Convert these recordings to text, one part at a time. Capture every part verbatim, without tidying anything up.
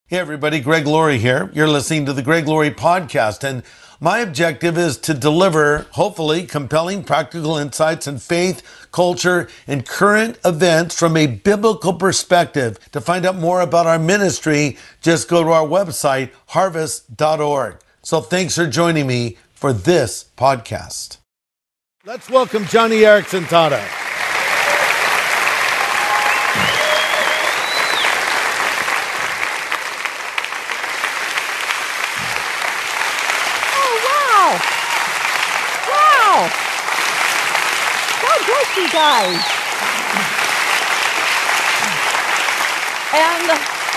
Hey everybody, Greg Laurie here. You're listening to the Greg Laurie Podcast, and my objective is to deliver, hopefully, compelling practical insights in faith, culture, and current events from a biblical perspective. To find out more about our ministry, just go to our website, harvest dot org. So thanks for joining me for this podcast. Let's welcome Joni Eareckson Tada. You guys. And,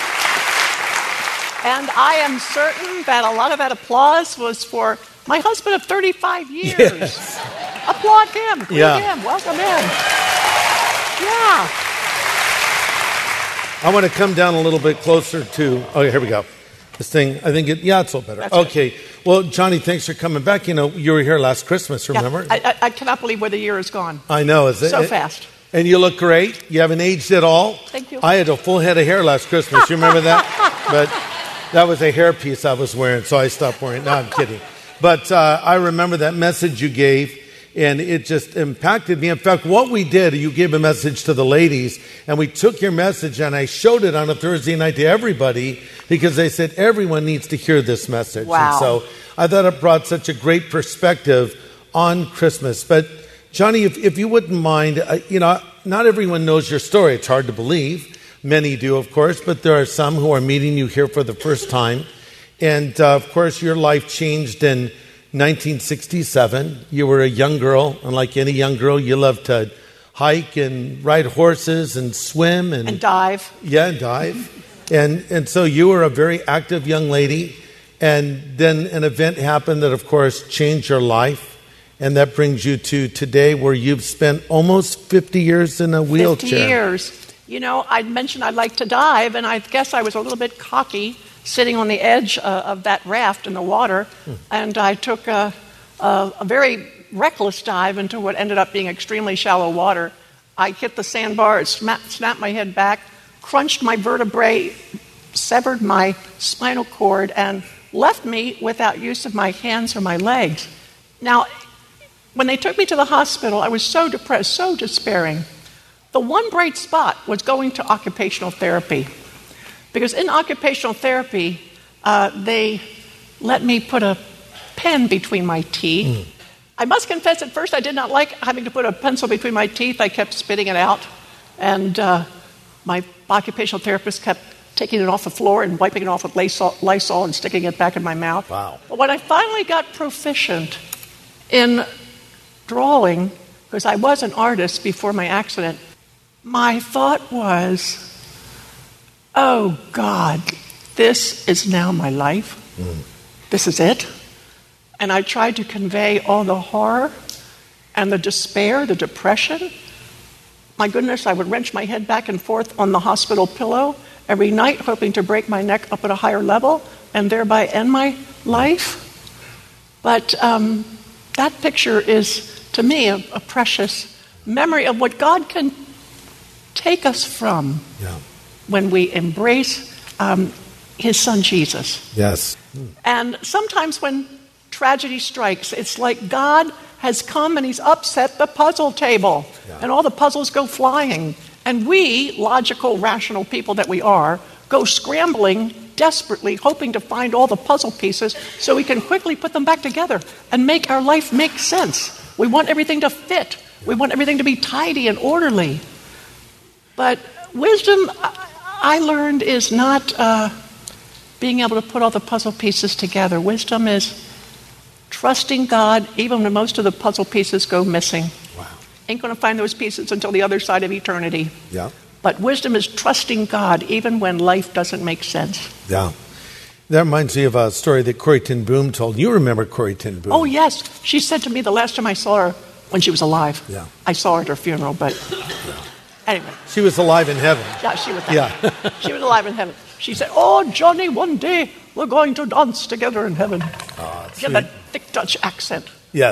and I am certain that a lot of that applause was for my husband of thirty-five years. Yes. Applaud him. Greet Yeah. him. Welcome in. Yeah. I want to come down a little bit closer to, oh, here we go. This thing, I think, it, yeah, it's a little better. That's okay. Good. Well, Joni, thanks for coming back. You know, you were here last Christmas, remember? Yeah. I, I, I cannot believe where the year is gone. I know. Is it, so it, fast. And you look great. You haven't aged at all. Thank you. I had a full head of hair last Christmas. You remember that? But that was a hairpiece I was wearing, so I stopped wearing it. No, I'm kidding. But uh, I remember that message you gave, and it just impacted me. In fact, what we did, you gave a message to the ladies, and we took your message, and I showed it on a Thursday night to everybody, because they said everyone needs to hear this message. Wow. And so I thought it brought such a great perspective on Christmas. But Joni, if, if you wouldn't mind, uh, you know, not everyone knows your story. It's hard to believe. Many do, of course, but there are some who are meeting you here for the first time. And, uh, of course, your life changed in nineteen sixty-seven. You were a young girl, and like any young girl, you loved to hike and ride horses and swim. And, and dive. Yeah, and dive. and and so you were a very active young lady, and then an event happened that, of course, changed your life, and that brings you to today, where you've spent almost fifty years in a wheelchair. fifty years. You know, I'd mentioned I'd like to dive, and I guess I was a little bit cocky, sitting on the edge uh, of that raft in the water, hmm. and I took a, a, a very reckless dive into what ended up being extremely shallow water. I hit the sandbar, it snapped, snapped my head back, crunched my vertebrae, severed my spinal cord, and left me without use of my hands or my legs. Now, when they took me to the hospital, I was so depressed, so despairing. The one bright spot was going to occupational therapy. Because in occupational therapy, uh, they let me put a pen between my teeth. Mm. I must confess, at first I did not like having to put a pencil between my teeth. I kept spitting it out. And uh, my occupational therapist kept taking it off the floor and wiping it off with Lysol, Lysol and sticking it back in my mouth. Wow. But when I finally got proficient in drawing, because I was an artist before my accident, my thought was, oh, God, this is now my life. Mm. This is it. And I tried to convey all the horror and the despair, the depression. My goodness, I would wrench my head back and forth on the hospital pillow every night, hoping to break my neck up at a higher level and thereby end my life. But um, that picture is, to me, a, a precious memory of what God can take us from. Yeah. When we embrace um, his son Jesus. Yes. And sometimes when tragedy strikes, it's like God has come and he's upset the puzzle table. Yeah. And all the puzzles go flying. And we, logical, rational people that we are, go scrambling desperately, hoping to find all the puzzle pieces so we can quickly put them back together and make our life make sense. We want everything to fit. We want everything to be tidy and orderly. But wisdom, I learned, is not uh, being able to put all the puzzle pieces together. Wisdom is trusting God even when most of the puzzle pieces go missing. Wow. Ain't going to find those pieces until the other side of eternity. Yeah. But wisdom is trusting God even when life doesn't make sense. Yeah. That reminds me of a story that Corrie ten Boom told. You remember Corrie ten Boom? Oh, yes. She said to me the last time I saw her when she was alive. Yeah. I saw her at her funeral, but... Yeah. Anyway. She was alive in heaven. Yeah, she was. Yeah. She was alive in heaven. She said, "Oh, Johnny, one day we're going to dance together in heaven." Oh, she had that thick Dutch accent. Yes.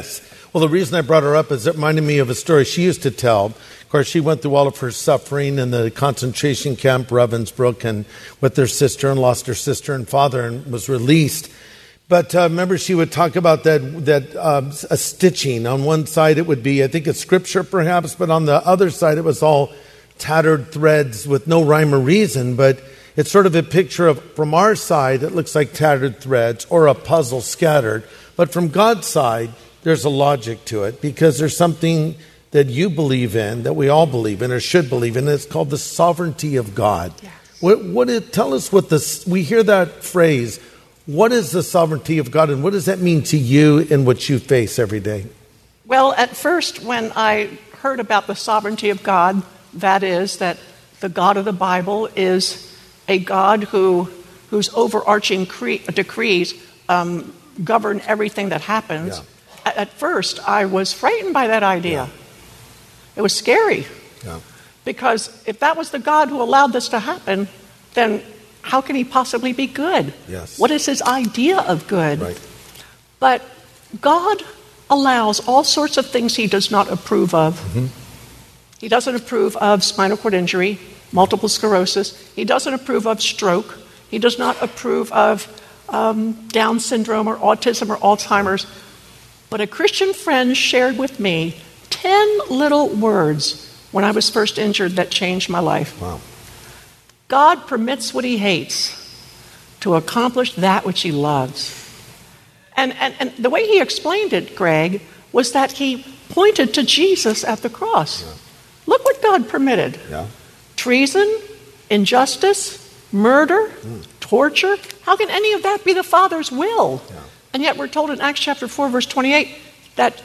Well, the reason I brought her up is it reminded me of a story she used to tell. Of course, she went through all of her suffering in the concentration camp, Ravensbrück, and with her sister, and lost her sister and father, and was released. But uh, remember, she would talk about that that um, a stitching. On one side, it would be, I think, a scripture, perhaps, but on the other side, it was all tattered threads with no rhyme or reason. But it's sort of a picture of, from our side, it looks like tattered threads or a puzzle scattered. But from God's side, there's a logic to it, because there's something that you believe in, that we all believe in or should believe in. It's called the sovereignty of God. Yes. What, what it, tell us what this, we hear that phrase. What is the sovereignty of God, and what does that mean to you in what you face every day? Well, at first, when I heard about the sovereignty of God, that is, that the God of the Bible is a God who whose overarching cre- decrees um, govern everything that happens. Yeah. At, at first, I was frightened by that idea. Yeah. It was scary. Yeah. Because if that was the God who allowed this to happen, then how can he possibly be good? Yes. What is his idea of good? Right. But God allows all sorts of things he does not approve of. Mm-hmm. He doesn't approve of spinal cord injury, multiple sclerosis. He doesn't approve of stroke. He does not approve of um, Down syndrome or autism or Alzheimer's. But a Christian friend shared with me ten little words when I was first injured that changed my life. Wow. God permits what he hates to accomplish that which he loves. And, and, and the way he explained it, Greg, was that he pointed to Jesus at the cross. Yeah. Look what God permitted. Yeah. Treason, injustice, murder, Mm. torture. How can any of that be the Father's will? Yeah. And yet we're told in Acts chapter four, verse twenty-eight, that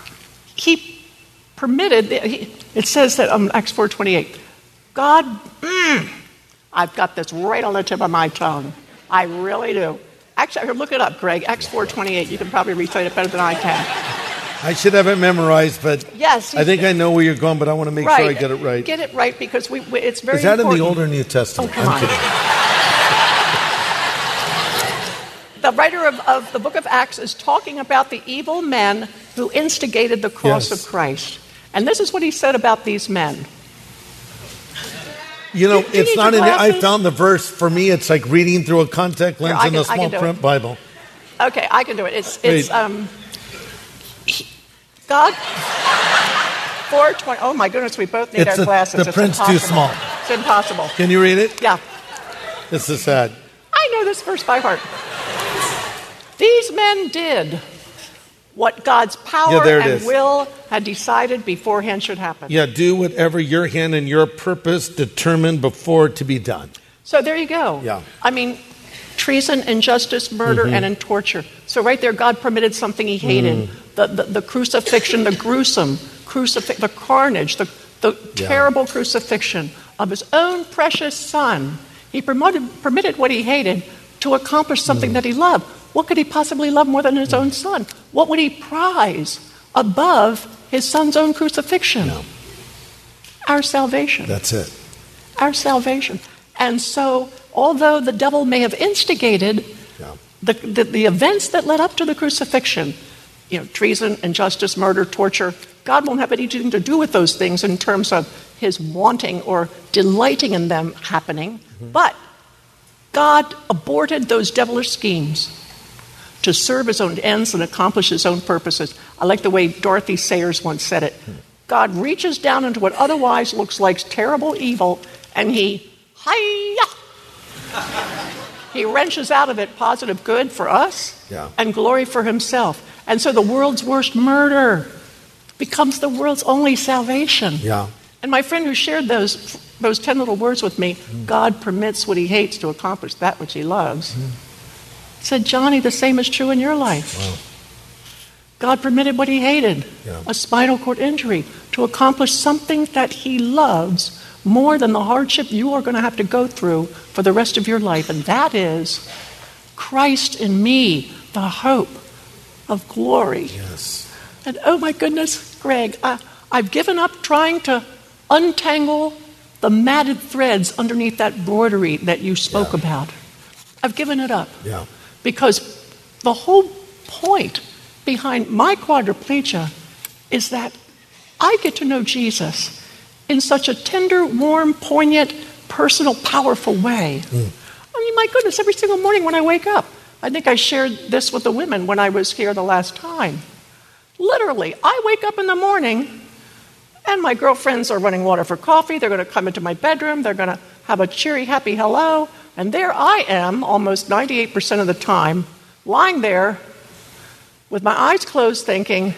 he permitted, it says that um, Acts four twenty-eight, God, mm, I've got this right on the tip of my tongue. I really do. Actually, I could look it up, Greg. Acts four twenty-eight. You can probably recite it better than I can. I should have it memorized, but Yes. I think I know where you're going, but I want to make right. sure I get it right. Get it right, because we, we, it's very Is that important. in the Old or New Testament? Oh, come I'm on. kidding. The writer of, of the book of Acts is talking about the evil men who instigated the cross Yes. of Christ. And this is what he said about these men. You know, Do- do you it's need not your in it. I glasses? found the verse. For me, it's like reading through a contact lens I in can- a I small can do print it. Bible. Okay, I can do it. It's it's Wait. um he- God four twenty. Oh my goodness, we both need It's our a- glasses. the It's print's too impossible. small. It's impossible. Can you read it? Yeah. This is sad. I know this verse by heart. These men did what God's power Yeah, there it and is. will had decided beforehand should happen. Yeah, do whatever your hand and your purpose determined before to be done. So there you go. Yeah. I mean, treason, injustice, murder, Mm-hmm. and in torture. So right there, God permitted something he hated. Mm. The, the, the crucifixion, the gruesome crucifix, the carnage, the, the Yeah. terrible crucifixion of his own precious son. He promoted, permitted what he hated to accomplish something Mm. that he loved. What could he possibly love more than his own son? What would he prize above his son's own crucifixion? No. Our salvation. That's it. Our salvation. And so, although the devil may have instigated Yeah. the, the, the events that led up to the crucifixion, you know, treason, injustice, murder, torture, God won't have anything to do with those things in terms of his wanting or delighting in them happening. Mm-hmm. But God aborted those devilish schemes to serve his own ends and accomplish his own purposes. I like the way Dorothy Sayers once said it. God reaches down into what otherwise looks like terrible evil, and he, hi-ya! He wrenches out of it positive good for us Yeah. and glory for himself. And so the world's worst murder becomes the world's only salvation. Yeah. And my friend who shared those those ten little words with me, God permits what he hates to accomplish that which he loves, said, Johnny, the same is true in your life. Wow. God permitted what he hated, Yeah. a spinal cord injury, to accomplish something that he loves more than the hardship you are going to have to go through for the rest of your life. And that is Christ in me, the hope of glory. Yes. And oh my goodness, Greg, I, I've given up trying to untangle the matted threads underneath that broidery that you spoke Yeah. about. I've given it up. Yeah. Because the whole point behind my quadriplegia is that I get to know Jesus in such a tender, warm, poignant, personal, powerful way. Mm. I mean, my goodness, every single morning when I wake up, I think I shared this with the women when I was here the last time. Literally, I wake up in the morning and my girlfriends are running water for coffee. They're going to come into my bedroom. They're going to have a cheery, happy hello. And there I am, almost ninety-eight percent of the time, lying there with my eyes closed thinking,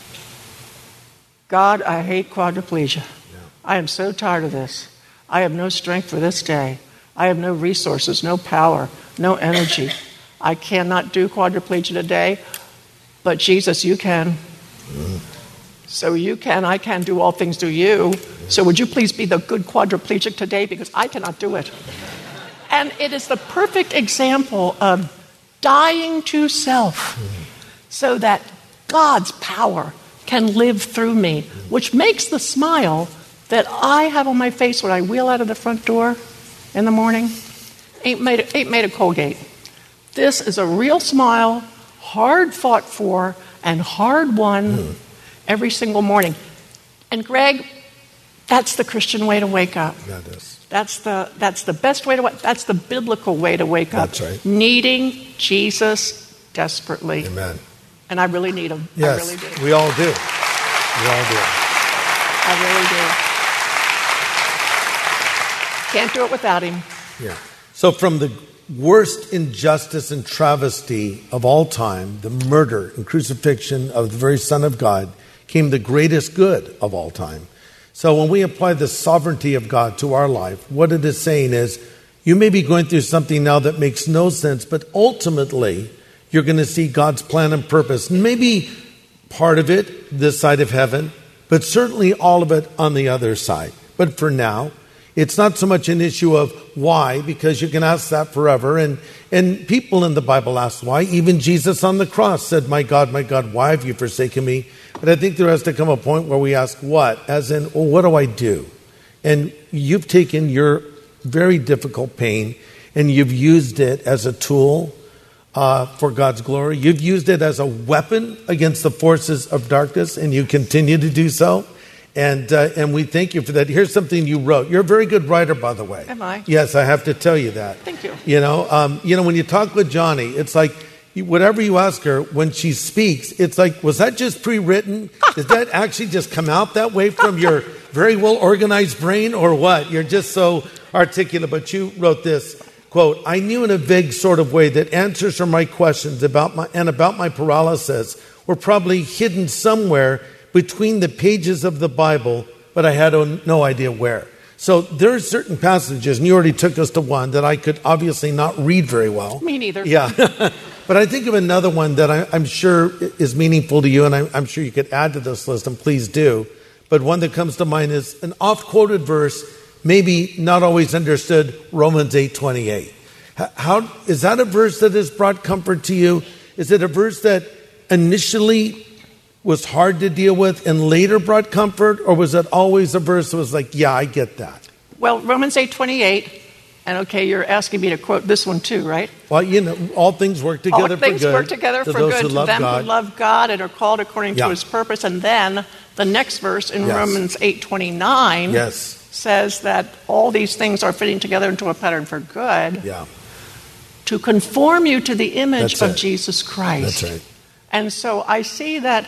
God, I hate quadriplegia. Yeah. I am so tired of this. I have no strength for this day. I have no resources, no power, no energy. I cannot do quadriplegia today, but Jesus, you can. Mm. So you can, I can do all things through you. So would you please be the good quadriplegic today, because I cannot do it. And it is the perfect example of dying to self so that God's power can live through me, which makes the smile that I have on my face when I wheel out of the front door in the morning ain't made, ain't made of Colgate. This is a real smile, hard fought for and hard won mm. every single morning. And Greg, that's the Christian way to wake up. That is. That's the that's the best way to wake. That's the biblical way to wake up. That's right. Needing Jesus desperately. Amen. And I really need him. Yes, I really do. we all do. We all do. I really do. Can't do it without him. Yeah. So from the worst injustice and travesty of all time, the murder and crucifixion of the very Son of God, came the greatest good of all time. So when we apply the sovereignty of God to our life, what it is saying is, you may be going through something now that makes no sense, but ultimately, you're going to see God's plan and purpose. Maybe part of it this side of heaven, but certainly all of it on the other side. But for now, it's not so much an issue of why, because you can ask that forever. And, and people in the Bible ask why. Even Jesus on the cross said, my God, my God, why have you forsaken me? But I think there has to come a point where we ask what, as in, well, what do I do? And you've taken your very difficult pain and you've used it as a tool uh, for God's glory. You've used it as a weapon against the forces of darkness, and you continue to do so. And uh, and we thank you for that. Here's something you wrote. You're a very good writer, by the way. Am I? Yes, I have to tell you that. Thank you. You know, um, you know, when you talk with Johnny, it's like whatever you ask her, when she speaks, it's like, was that just pre-written? Did that actually just come out that way from your very well-organized brain, or what? You're just so articulate. But you wrote this, quote, I knew in a vague sort of way that answers for my questions about my and about my paralysis were probably hidden somewhere between the pages of the Bible, but I had no idea where. So there are certain passages, and you already took us to one, that I could obviously not read very well. Me neither. Yeah. But I think of another one that I, I'm sure is meaningful to you, and I'm, I'm sure you could add to this list, and please do. But one that comes to mind is an oft-quoted verse, maybe not always understood, Romans eight twenty-eight. How, is that a verse that has brought comfort to you? Is it a verse that initially was hard to deal with and later brought comfort? Or was it always a verse that was like, yeah, I get that? Well, Romans eight twenty-eight, and okay, you're asking me to quote this one too, right? Well, you know, all things work together all for things good. work together to for those good who to love them God. who love God and are called according yeah. to his purpose. And then the next verse in yes. Romans eight twenty-nine yes. says that all these things are fitting together into a pattern for good. Yeah. To conform you to the image That's of it. Jesus Christ. That's right. And so I see that,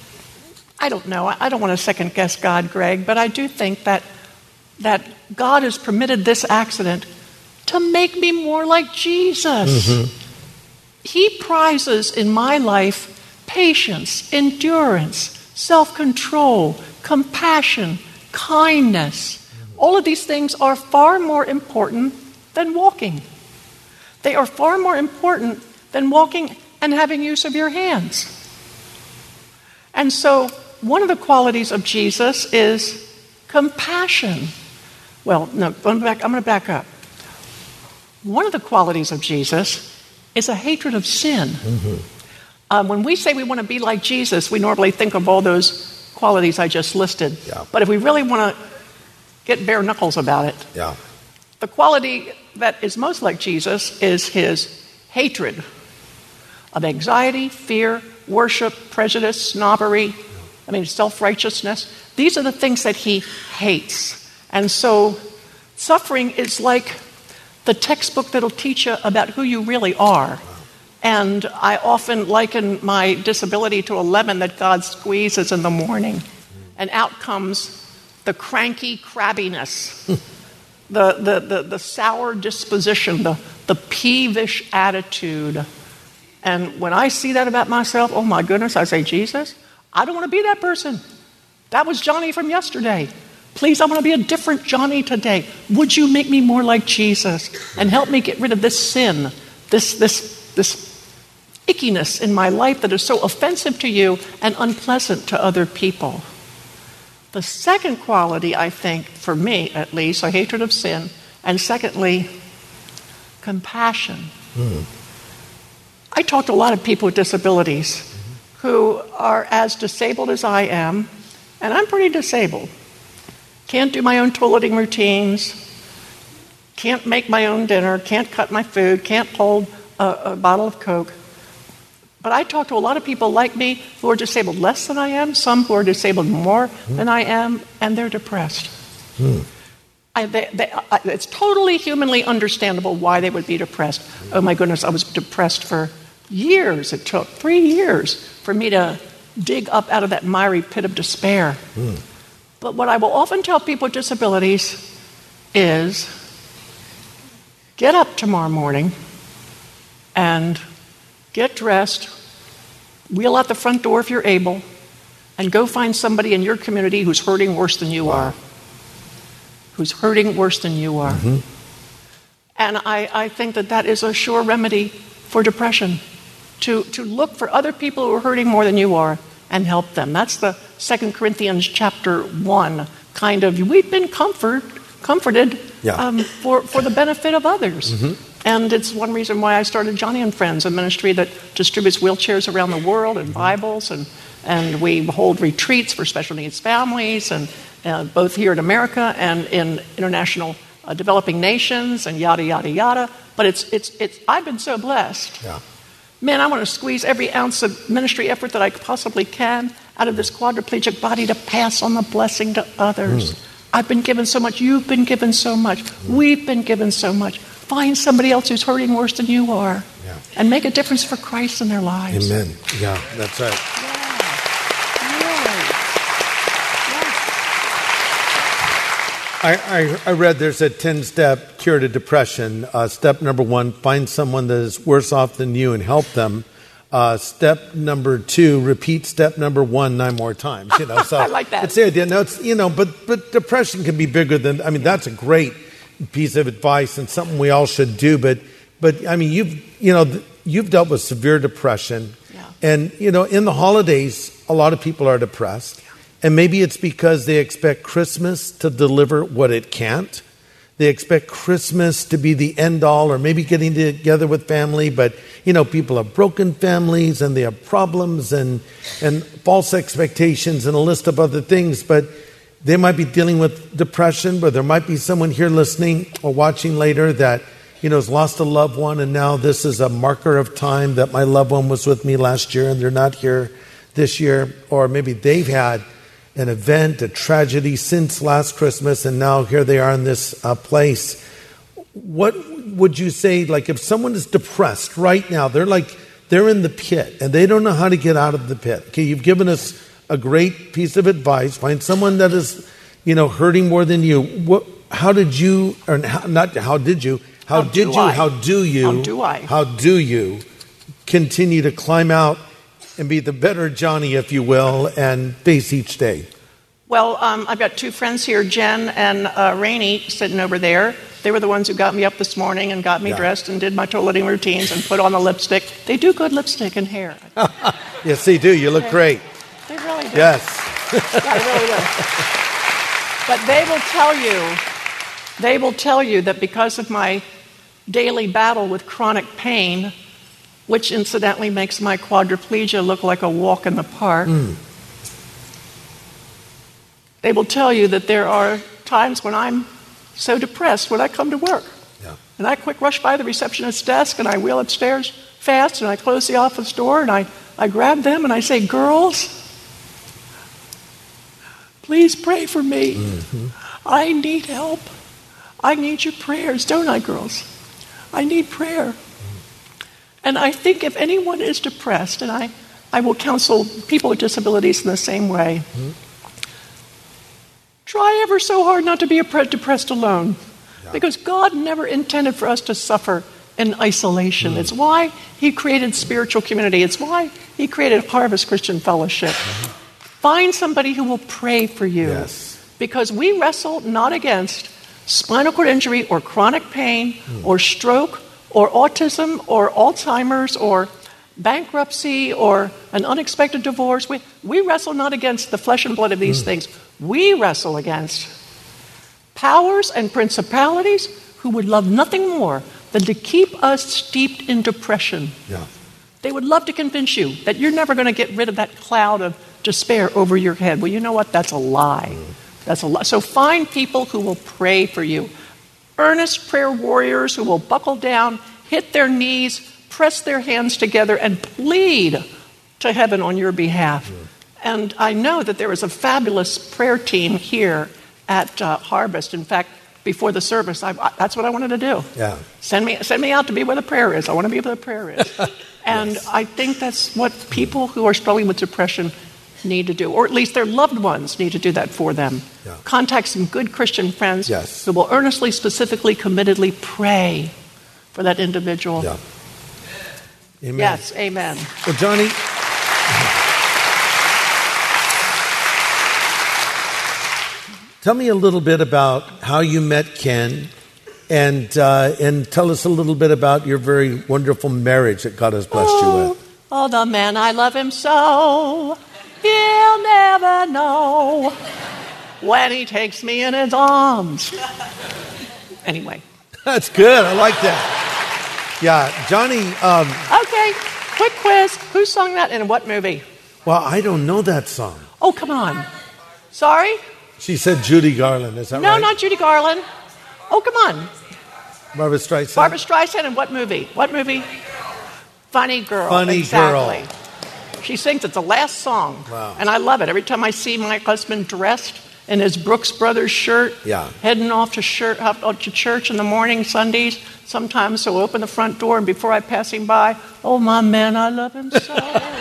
I don't know, I don't want to second guess God, Greg, but I do think that that God has permitted this accident to make me more like Jesus. Mm-hmm. He prizes in my life patience, endurance, self-control, compassion, kindness. All of these things are far more important than walking. They are far more important than walking and having use of your hands. And so one of the qualities of Jesus is compassion. Well, no, I'm, back, I'm going to back up. One of the qualities of Jesus is a hatred of sin. Mm-hmm. Um, when we say we want to be like Jesus, we normally think of all those qualities I just listed. Yeah. But if we really want to get bare knuckles about it, yeah. the quality that is most like Jesus is his hatred of anxiety, fear, worship, prejudice, snobbery, I mean, self-righteousness. These are the things that he hates. And so suffering is like the textbook that'll teach you about who you really are. And I often liken my disability to a lemon that God squeezes in the morning. And out comes the cranky crabbiness, the, the, the, the sour disposition, the, the peevish attitude. And when I see that about myself, oh my goodness, I say, Jesus, I don't want to be that person. That was Johnny from yesterday. Please, I want to be a different Johnny today. Would you make me more like Jesus and help me get rid of this sin, this, this, this ickiness in my life that is so offensive to you and unpleasant to other people? The second quality, I think, for me at least, a hatred of sin, and secondly, compassion. Mm. I talk to a lot of people with disabilities mm-hmm. who are as disabled as I am, and I'm pretty disabled. Can't do my own toileting routines, can't make my own dinner, can't cut my food, can't hold a, a bottle of Coke. But I talk to a lot of people like me who are disabled less than I am, some who are disabled more mm. than I am, and they're depressed. Mm. I, they, they, I, it's totally humanly understandable why they would be depressed. Mm. Oh my goodness, I was depressed for years. It took three years for me to dig up out of that miry pit of despair. Mm. But what I will often tell people with disabilities is, get up tomorrow morning and get dressed, wheel out the front door if you're able, and go find somebody in your community who's hurting worse than you wow. are. Who's hurting worse than you are. Mm-hmm. And I, I think that that is a sure remedy for depression, to, to look for other people who are hurting more than you are and help them. That's the Second Corinthians chapter one kind of, we've been comfort, comforted yeah. um, for, for the benefit of others. Mm-hmm. And it's one reason why I started Johnny and Friends, a ministry that distributes wheelchairs around the world and Bibles, and, and we hold retreats for special needs families, and uh, both here in America and in international uh, developing nations, and yada, yada, yada. But it's, it's, it's, I've been so blessed. Yeah. Man, I want to squeeze every ounce of ministry effort that I possibly can out of this quadriplegic body to pass on the blessing to others. Mm. I've been given so much. You've been given so much. Mm. We've been given so much. Find somebody else who's hurting worse than you are, yeah. and make a difference for Christ in their lives. Amen. Yeah, that's right. Yeah. Really. Yeah. I, I, I read there's a ten-step cure to depression. Uh, step number one, find someone that is worse off than you and help them. Uh, step number two, repeat step number one nine more times. You know, so I like that. It's the idea. No, it's, you know, but but depression can be bigger than. I mean, that's a great piece of advice and something we all should do. But but I mean, you've you know you've dealt with severe depression, yeah. and you know in the holidays, a lot of people are depressed, yeah. and maybe it's because they expect Christmas to deliver what it can't. They expect Christmas to be the end all, or maybe getting together with family. But, you know, people have broken families and they have problems and, and false expectations and a list of other things. But they might be dealing with depression, but there might be someone here listening or watching later that, you know, has lost a loved one. And now this is a marker of time that my loved one was with me last year and they're not here this year. Or maybe they've had an event, a tragedy since last Christmas, and now here they are in this uh, place. What would you say, like if someone is depressed right now, they're like, they're in the pit and they don't know how to get out of the pit. Okay, you've given us a great piece of advice. Find someone that is, you know, hurting more than you. What, how did you, or how, not how did you, how, how did you, I? how do you, how do I, how do you continue to climb out and be the better Johnny, if you will, and face each day? Well, um, I've got two friends here, Jen and uh, Rainey, sitting over there. They were the ones who got me up this morning and got me yeah. dressed and did my toileting routines and put on the lipstick. They do good lipstick and hair. Yes, they do. You look they, great. They really do. Yes. Yeah, they really do. But they will tell you, they will tell you that because of my daily battle with chronic pain, which incidentally makes my quadriplegia look like a walk in the park, mm. they will tell you that there are times when I'm so depressed when I come to work. Yeah. And I quick rush by the receptionist's desk and I wheel upstairs fast and I close the office door and I, I grab them and I say, girls, please pray for me. Mm-hmm. I need help. I need your prayers, don't I, girls? I need prayer. And I think if anyone is depressed, and I, I will counsel people with disabilities in the same way, mm-hmm. try ever so hard not to be depressed alone. Yeah. Because God never intended for us to suffer in isolation. Mm-hmm. It's why he created spiritual community. It's why he created Harvest Christian Fellowship. Mm-hmm. Find somebody who will pray for you. Yes. Because we wrestle not against spinal cord injury or chronic pain mm. or stroke or autism or Alzheimer's or bankruptcy or an unexpected divorce. We, we wrestle not against the flesh and blood of these mm. things. We wrestle against powers and principalities who would love nothing more than to keep us steeped in depression. Yeah. They would love to convince you that you're never going to get rid of that cloud of despair over your head. Well, you know what? That's a lie. Mm. That's a lie. So find people who will pray for you. Earnest prayer warriors who will buckle down, hit their knees, press their hands together, and plead to heaven on your behalf. Mm. And I know that there is a fabulous prayer team here at uh, Harvest. In fact, before the service, I, I, that's what I wanted to do. Yeah. Send me, send me out to be where the prayer is. I want to be where the prayer is. And yes. I think that's what people who are struggling with depression need to do, or at least their loved ones need to do that for them. Yeah. Contact some good Christian friends yes. who will earnestly, specifically, committedly pray for that individual. Yeah. Amen. Yes, amen. Well, Johnny, tell me a little bit about how you met Ken, and uh, and tell us a little bit about your very wonderful marriage that God has blessed oh, you with. Oh, the man, I love him so. He'll never know when he takes me in his arms. Anyway. That's good. I like that. Yeah, Johnny. Um, okay, quick quiz. Who sung that and in what movie? Well, I don't know that song. Oh, come on. Sorry? She said Judy Garland. Is that no, right? No, not Judy Garland. Oh, come on. Barbra Streisand. Barbra Streisand in what movie? What movie? Funny Girl. Funny exactly. Girl. She sings, it's the last song. Wow. And I love it. Every time I see my husband dressed in his Brooks Brothers shirt, yeah. heading off to, shirt, off to church in the morning, Sundays, sometimes he'll open the front door, and before I pass him by, oh, my man, I love him so.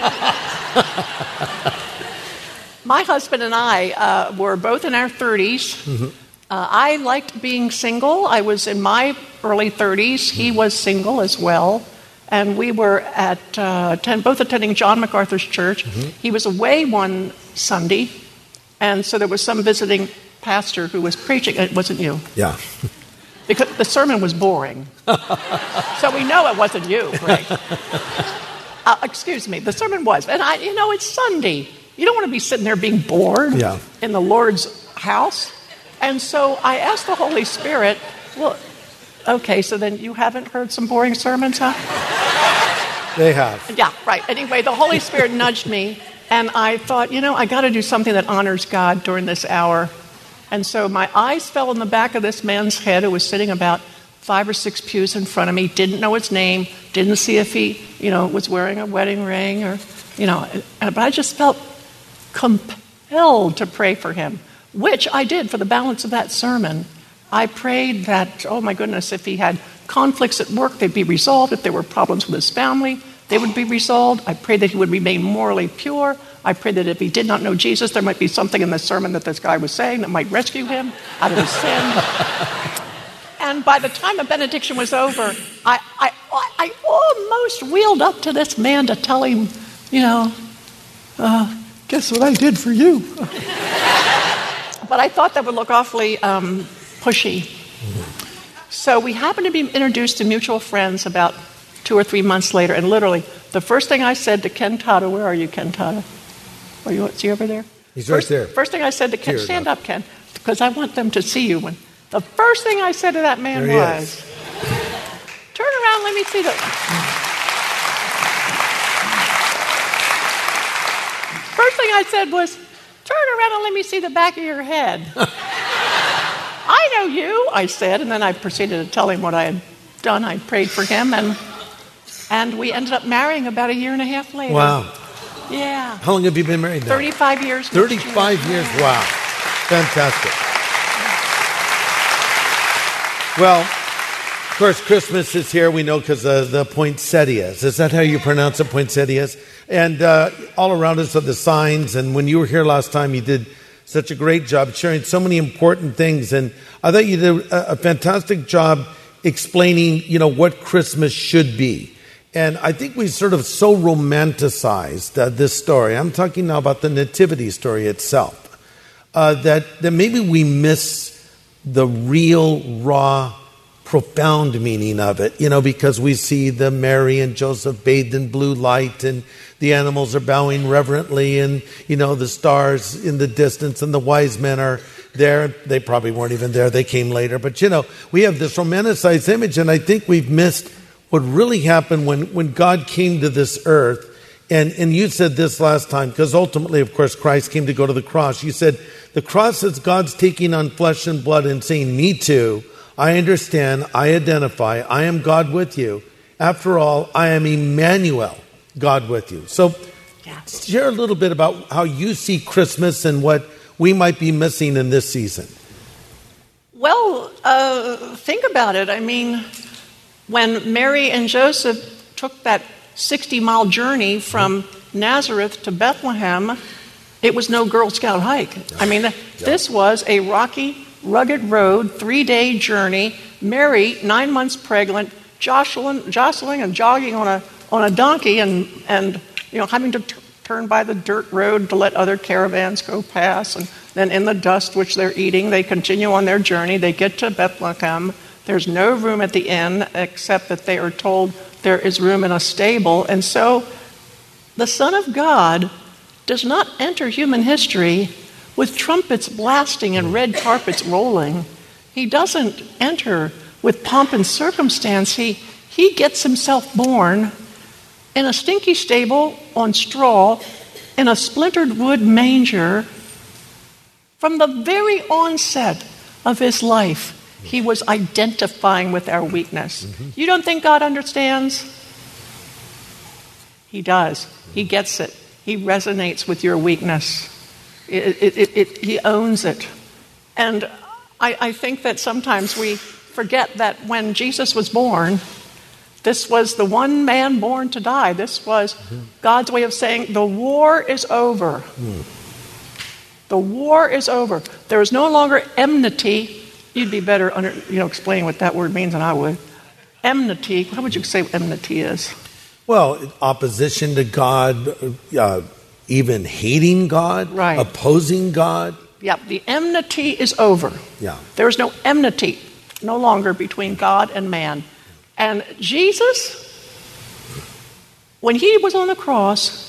My husband and I uh, were both in our thirties. Mm-hmm. Uh, I liked being single. I was in my early thirties. He was single as well. And we were at uh, ten, both attending John MacArthur's church. Mm-hmm. He was away one Sunday, and so there was some visiting pastor who was preaching. It wasn't you. Yeah. Because the sermon was boring. So we know it wasn't you, Greg. Uh, excuse me, the sermon was. And I, you know, it's Sunday. You don't want to be sitting there being bored yeah. in the Lord's house. And so I asked the Holy Spirit, well, okay, so then you haven't heard some boring sermons, huh? They have. Yeah, right. Anyway, the Holy Spirit nudged me, and I thought, you know, I got to do something that honors God during this hour. And so my eyes fell on the back of this man's head who was sitting about five or six pews in front of me, didn't know his name, didn't see if he, you know, was wearing a wedding ring or, you know, but I just felt compelled to pray for him, which I did for the balance of that sermon. I prayed that, oh my goodness, if he had conflicts at work, they'd be resolved. If there were problems with his family, they would be resolved. I prayed that he would remain morally pure. I prayed that if he did not know Jesus, there might be something in the sermon that this guy was saying that might rescue him out of his sin. And by the time the benediction was over, I, I, I almost wheeled up to this man to tell him, you know, uh, guess what I did for you? But I thought that would look awfully um, pushy. So we happened to be introduced to mutual friends about two or three months later, and literally, the first thing I said to Ken Tata, where are you, Ken Tata? Are you, is he over there? He's first, right there. First thing I said to Ken, Here, stand no. up, Ken, because I want them to see you. When the first thing I said to that man there was, turn around, let me see the... First thing I said was, turn around and let me see the back of your head. I know you, I said, and then I proceeded to tell him what I had done. I prayed for him, and and we ended up marrying about a year and a half later. Wow. Yeah. How long have you been married now? thirty-five years. thirty-five years, wow. Fantastic. Well, of course, Christmas is here. We know because of the poinsettias. Is that how you pronounce it, poinsettias? And uh, all around us are the signs. And when you were here last time, you did such a great job sharing so many important things. And I thought you did a, a fantastic job explaining, you know, what Christmas should be. And I think we sort of so romanticized uh, this story. I'm talking now about the nativity story itself, uh, that, that maybe we miss the real, raw, profound meaning of it, you know, because we see the Mary and Joseph bathed in blue light and the animals are bowing reverently and, you know, the stars in the distance and the wise men are there. They probably weren't even there. They came later. But, you know, we have this romanticized image, and I think we've missed what really happened when, when God came to this earth. And, and you said this last time, because ultimately, of course, Christ came to go to the cross. You said, the cross is God's taking on flesh and blood and saying, me too. I understand. I identify. I am God with you. After all, I am Emmanuel, God with you. So yeah. Share a little bit about how you see Christmas and what we might be missing in this season. Well, uh, think about it. I mean, when Mary and Joseph took that sixty-mile journey from Nazareth to Bethlehem, it was no Girl Scout hike. I mean, this was a rocky, rugged road, three-day journey. Mary, nine months pregnant, jostling, jostling and jogging on a on a donkey, and and you know having to t- turn by the dirt road to let other caravans go past, and then in the dust which they're eating, they continue on their journey. They get to Bethlehem. There's no room at the inn except that they are told there is room in a stable, and so the Son of God does not enter human history with trumpets blasting and red carpets rolling. He doesn't enter with pomp and circumstance. He, he gets himself born in a stinky stable on straw in a splintered wood manger. From the very onset of his life, he was identifying with our weakness. Mm-hmm. You don't think God understands? He does. He gets it. He resonates with your weakness. It, it, it, it, he owns it. And I, I think that sometimes we forget that when Jesus was born, this was the one man born to die. This was mm-hmm. God's way of saying, the war is over. Mm. The war is over. There is no longer enmity. You'd be better under, you know, explaining what that word means than I would. Enmity. How would you say enmity is? Well, opposition to God, uh, even hating God, right. Opposing God. Yeah, the enmity is over. Yeah. There is no enmity no longer between God and man. And Jesus, when he was on the cross,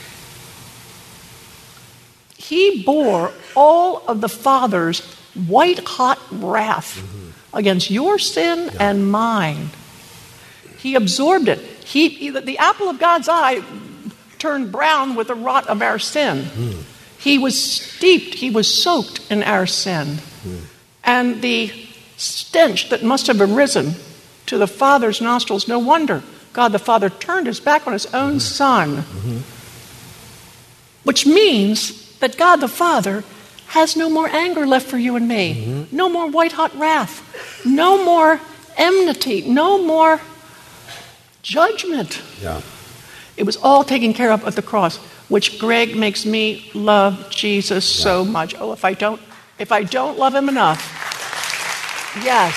he bore all of the Father's white-hot wrath mm-hmm. against your sin yeah. and mine. He absorbed it. He, he, the apple of God's eye turned brown with the rot of our sin. Mm. He was steeped, he was soaked in our sin. Mm. And the stench that must have arisen to the Father's nostrils, no wonder God the Father turned his back on his own mm-hmm. Son. Mm-hmm. Which means that God the Father has no more anger left for you and me. Mm-hmm. No more white-hot wrath. No more enmity. No more judgment. Yeah. It was all taken care of at the cross, which, Greg, makes me love Jesus yeah. so much. Oh, if I don't, if I don't love him enough, yes.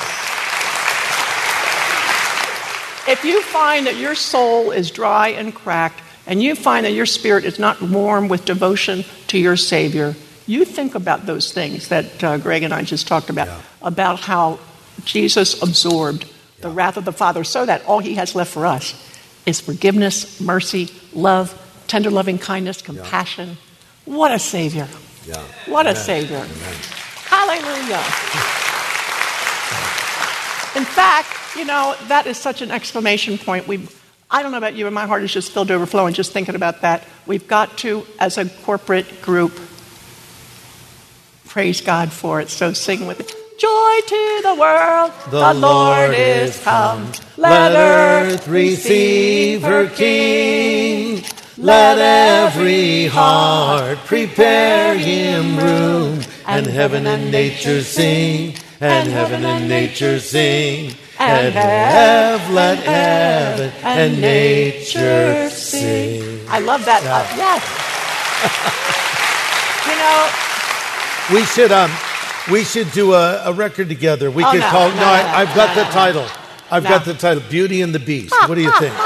If you find that your soul is dry and cracked, and you find that your spirit is not warm with devotion to your Savior, you think about those things that uh, Greg and I just talked about, yeah. about how Jesus absorbed the yeah. wrath of the Father so that all he has left for us is forgiveness, mercy, love, tender loving kindness, compassion. Yeah. What a Savior. Yeah. What Amen. a Savior. Amen. Hallelujah. In fact, you know, that is such an exclamation point. We, I don't know about you, and my heart is just filled to overflowing just thinking about that. We've got to, as a corporate group, praise God for it. So sing with it. Joy to the world, the, the Lord, Lord is come. Let earth receive her King. Let every heart prepare him room. and heaven and nature sing, and heaven and nature sing, and have let heaven and nature sing. I love that. Yeah. Uh, yes. You know, we should um, we should do a, a record together. We oh, could no, call. No, No, no, I, no, I've got no, the no, title. I've no. got the title, Beauty and the Beast. What do you think?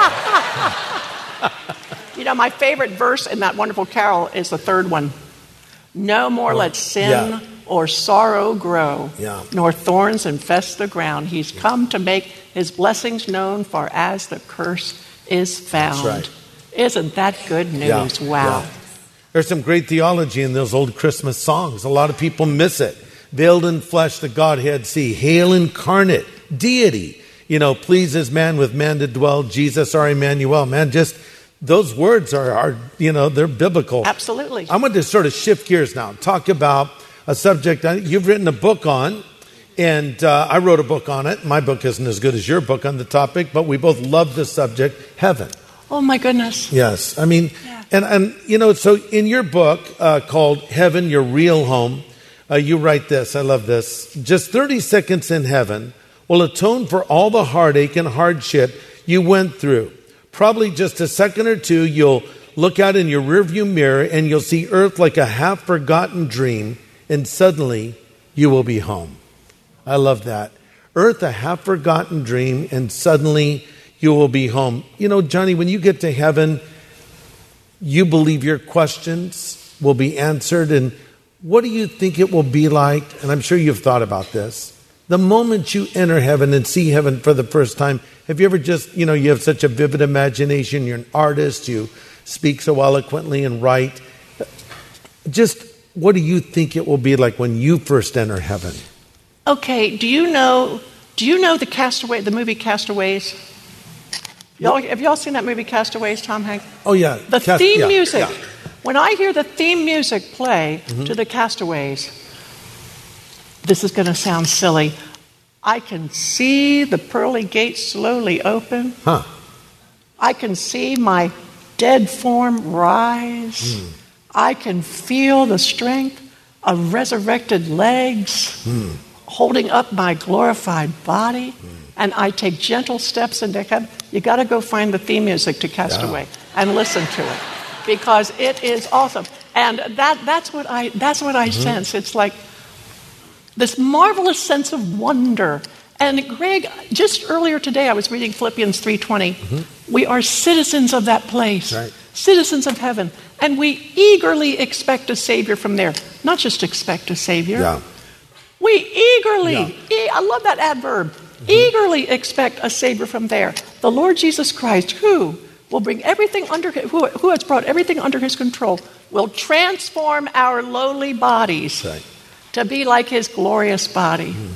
You know, my favorite verse in that wonderful carol is the third one. No more let sin Yeah. or sorrow grow, Yeah. nor thorns infest the ground. He's come to make his blessings known, far as the curse is found. That's right. Isn't that good news? Yeah. Wow. Yeah. There's some great theology in those old Christmas songs. A lot of people miss it. Veiled in flesh, the Godhead see. Hail incarnate, deity. You know, pleases man with man to dwell. Jesus our Emmanuel. Man, just those words are, are, you know, they're biblical. Absolutely. I'm going to sort of shift gears now. Talk about a subject you've written a book on. And uh, I wrote a book on it. My book isn't as good as your book on the topic, but we both love the subject, heaven. Oh, my goodness. Yes. I mean, Yeah. and, and, you know, so in your book uh, called Heaven, Your Real Home, uh, you write this. I love this. Just thirty seconds in heaven will atone for all the heartache and hardship you went through. Probably just a second or two, you'll look out in your rearview mirror and you'll see earth like a half-forgotten dream, and suddenly you will be home. I love that. Earth, a half-forgotten dream, and suddenly you will be home. You know, Johnny, when you get to heaven, you believe your questions will be answered. And what do you think it will be like? And I'm sure you've thought about this. The moment you enter heaven and see heaven for the first time, have you ever just, you know, you have such a vivid imagination. You're an artist. You speak so eloquently and write. Just what do you think it will be like when you first enter heaven? Okay, do you know, do you know the Castaway, the movie Castaways? Y'all, have y'all seen that movie Castaways, Tom Hanks? Oh, yeah. The Cast- theme yeah, music. yeah. When I hear the theme music play Mm-hmm. to the Castaways, this is going to sound silly. I can see the pearly gates slowly open. Huh. I can see my dead form rise. Mm. I can feel the strength of resurrected legs Mm. holding up my glorified body. Mm. And I take gentle steps into heaven. You got to go find the theme music to Castaway Yeah. and listen to it, because it is awesome. And that, that's what I, that's what I mm-hmm. sense. It's like this marvelous sense of wonder. And Greg, just earlier today, I was reading Philippians three twenty. Mm-hmm. We are citizens of that place, right. Citizens of heaven. And we eagerly expect a Savior from there. Not just expect a Savior. Yeah. We eagerly, Yeah. e- I love that adverb, mm-hmm. eagerly expect a Savior from there. The Lord Jesus Christ, who will bring everything under, who, who has brought everything under his control, will transform our lowly bodies Right. to be like his glorious body. Mm.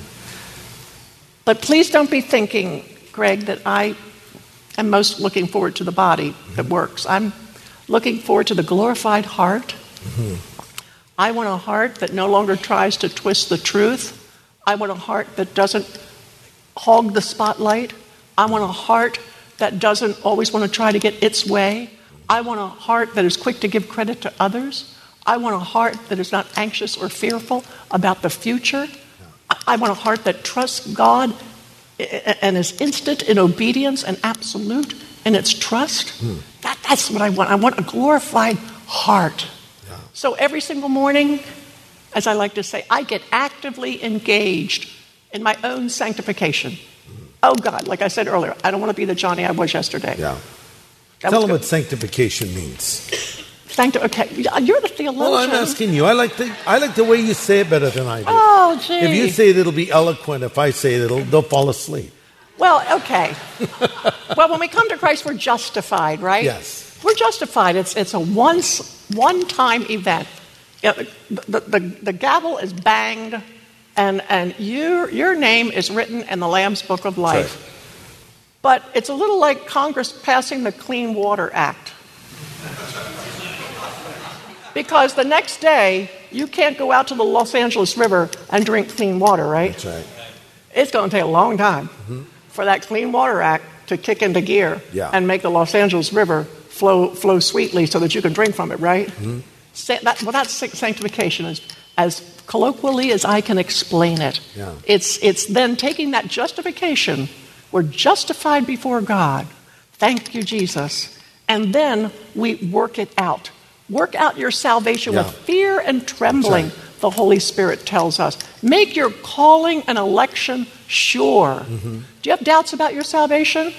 But please don't be thinking, Greg, that I am most looking forward to the body mm-hmm. that works. I'm looking forward to the glorified heart. Mm-hmm. I want a heart that no longer tries to twist the truth. I want a heart that doesn't hog the spotlight. I want a heart that doesn't always want to try to get its way. I want a heart that is quick to give credit to others. I want a heart that is not anxious or fearful about the future. I want a heart that trusts God and is instant in obedience and absolute in its trust. Hmm. That, that's what I want. I want a glorified heart. Yeah. So every single morning, as I like to say, I get actively engaged in my own sanctification. Hmm. Oh God, like I said earlier, I don't want to be the Johnny I was yesterday. Yeah. That Tell was them good. what sanctification means. Sancti- okay, you're the theologian. Well, I'm asking you. I like the I like the way you say it better than I do. Oh, gee. If you say it, it'll be eloquent. If I say it, it'll they'll fall asleep. Well, okay. Well, when we come to Christ, we're justified, right? Yes. We're justified. It's it's a once one-time event. You know, the, the, the gavel is banged, and and your your name is written in the Lamb's Book of Life. Right. But it's a little like Congress passing the Clean Water Act. Because the next day, you can't go out to the Los Angeles River and drink clean water, right? That's right. It's going to take a long time mm-hmm. for that Clean Water Act to kick into gear yeah. and make the Los Angeles River flow flow sweetly so that you can drink from it, right? Mm-hmm. Sa- that, well, that's sanctification. As, as colloquially as I can explain it. Yeah. It's, it's then taking that justification. We're justified before God. Thank you, Jesus. And then we work it out. Work out your salvation Yeah. with fear and trembling, That's right. the Holy Spirit tells us. Make your calling and election sure. Mm-hmm. Do you have doubts about your salvation?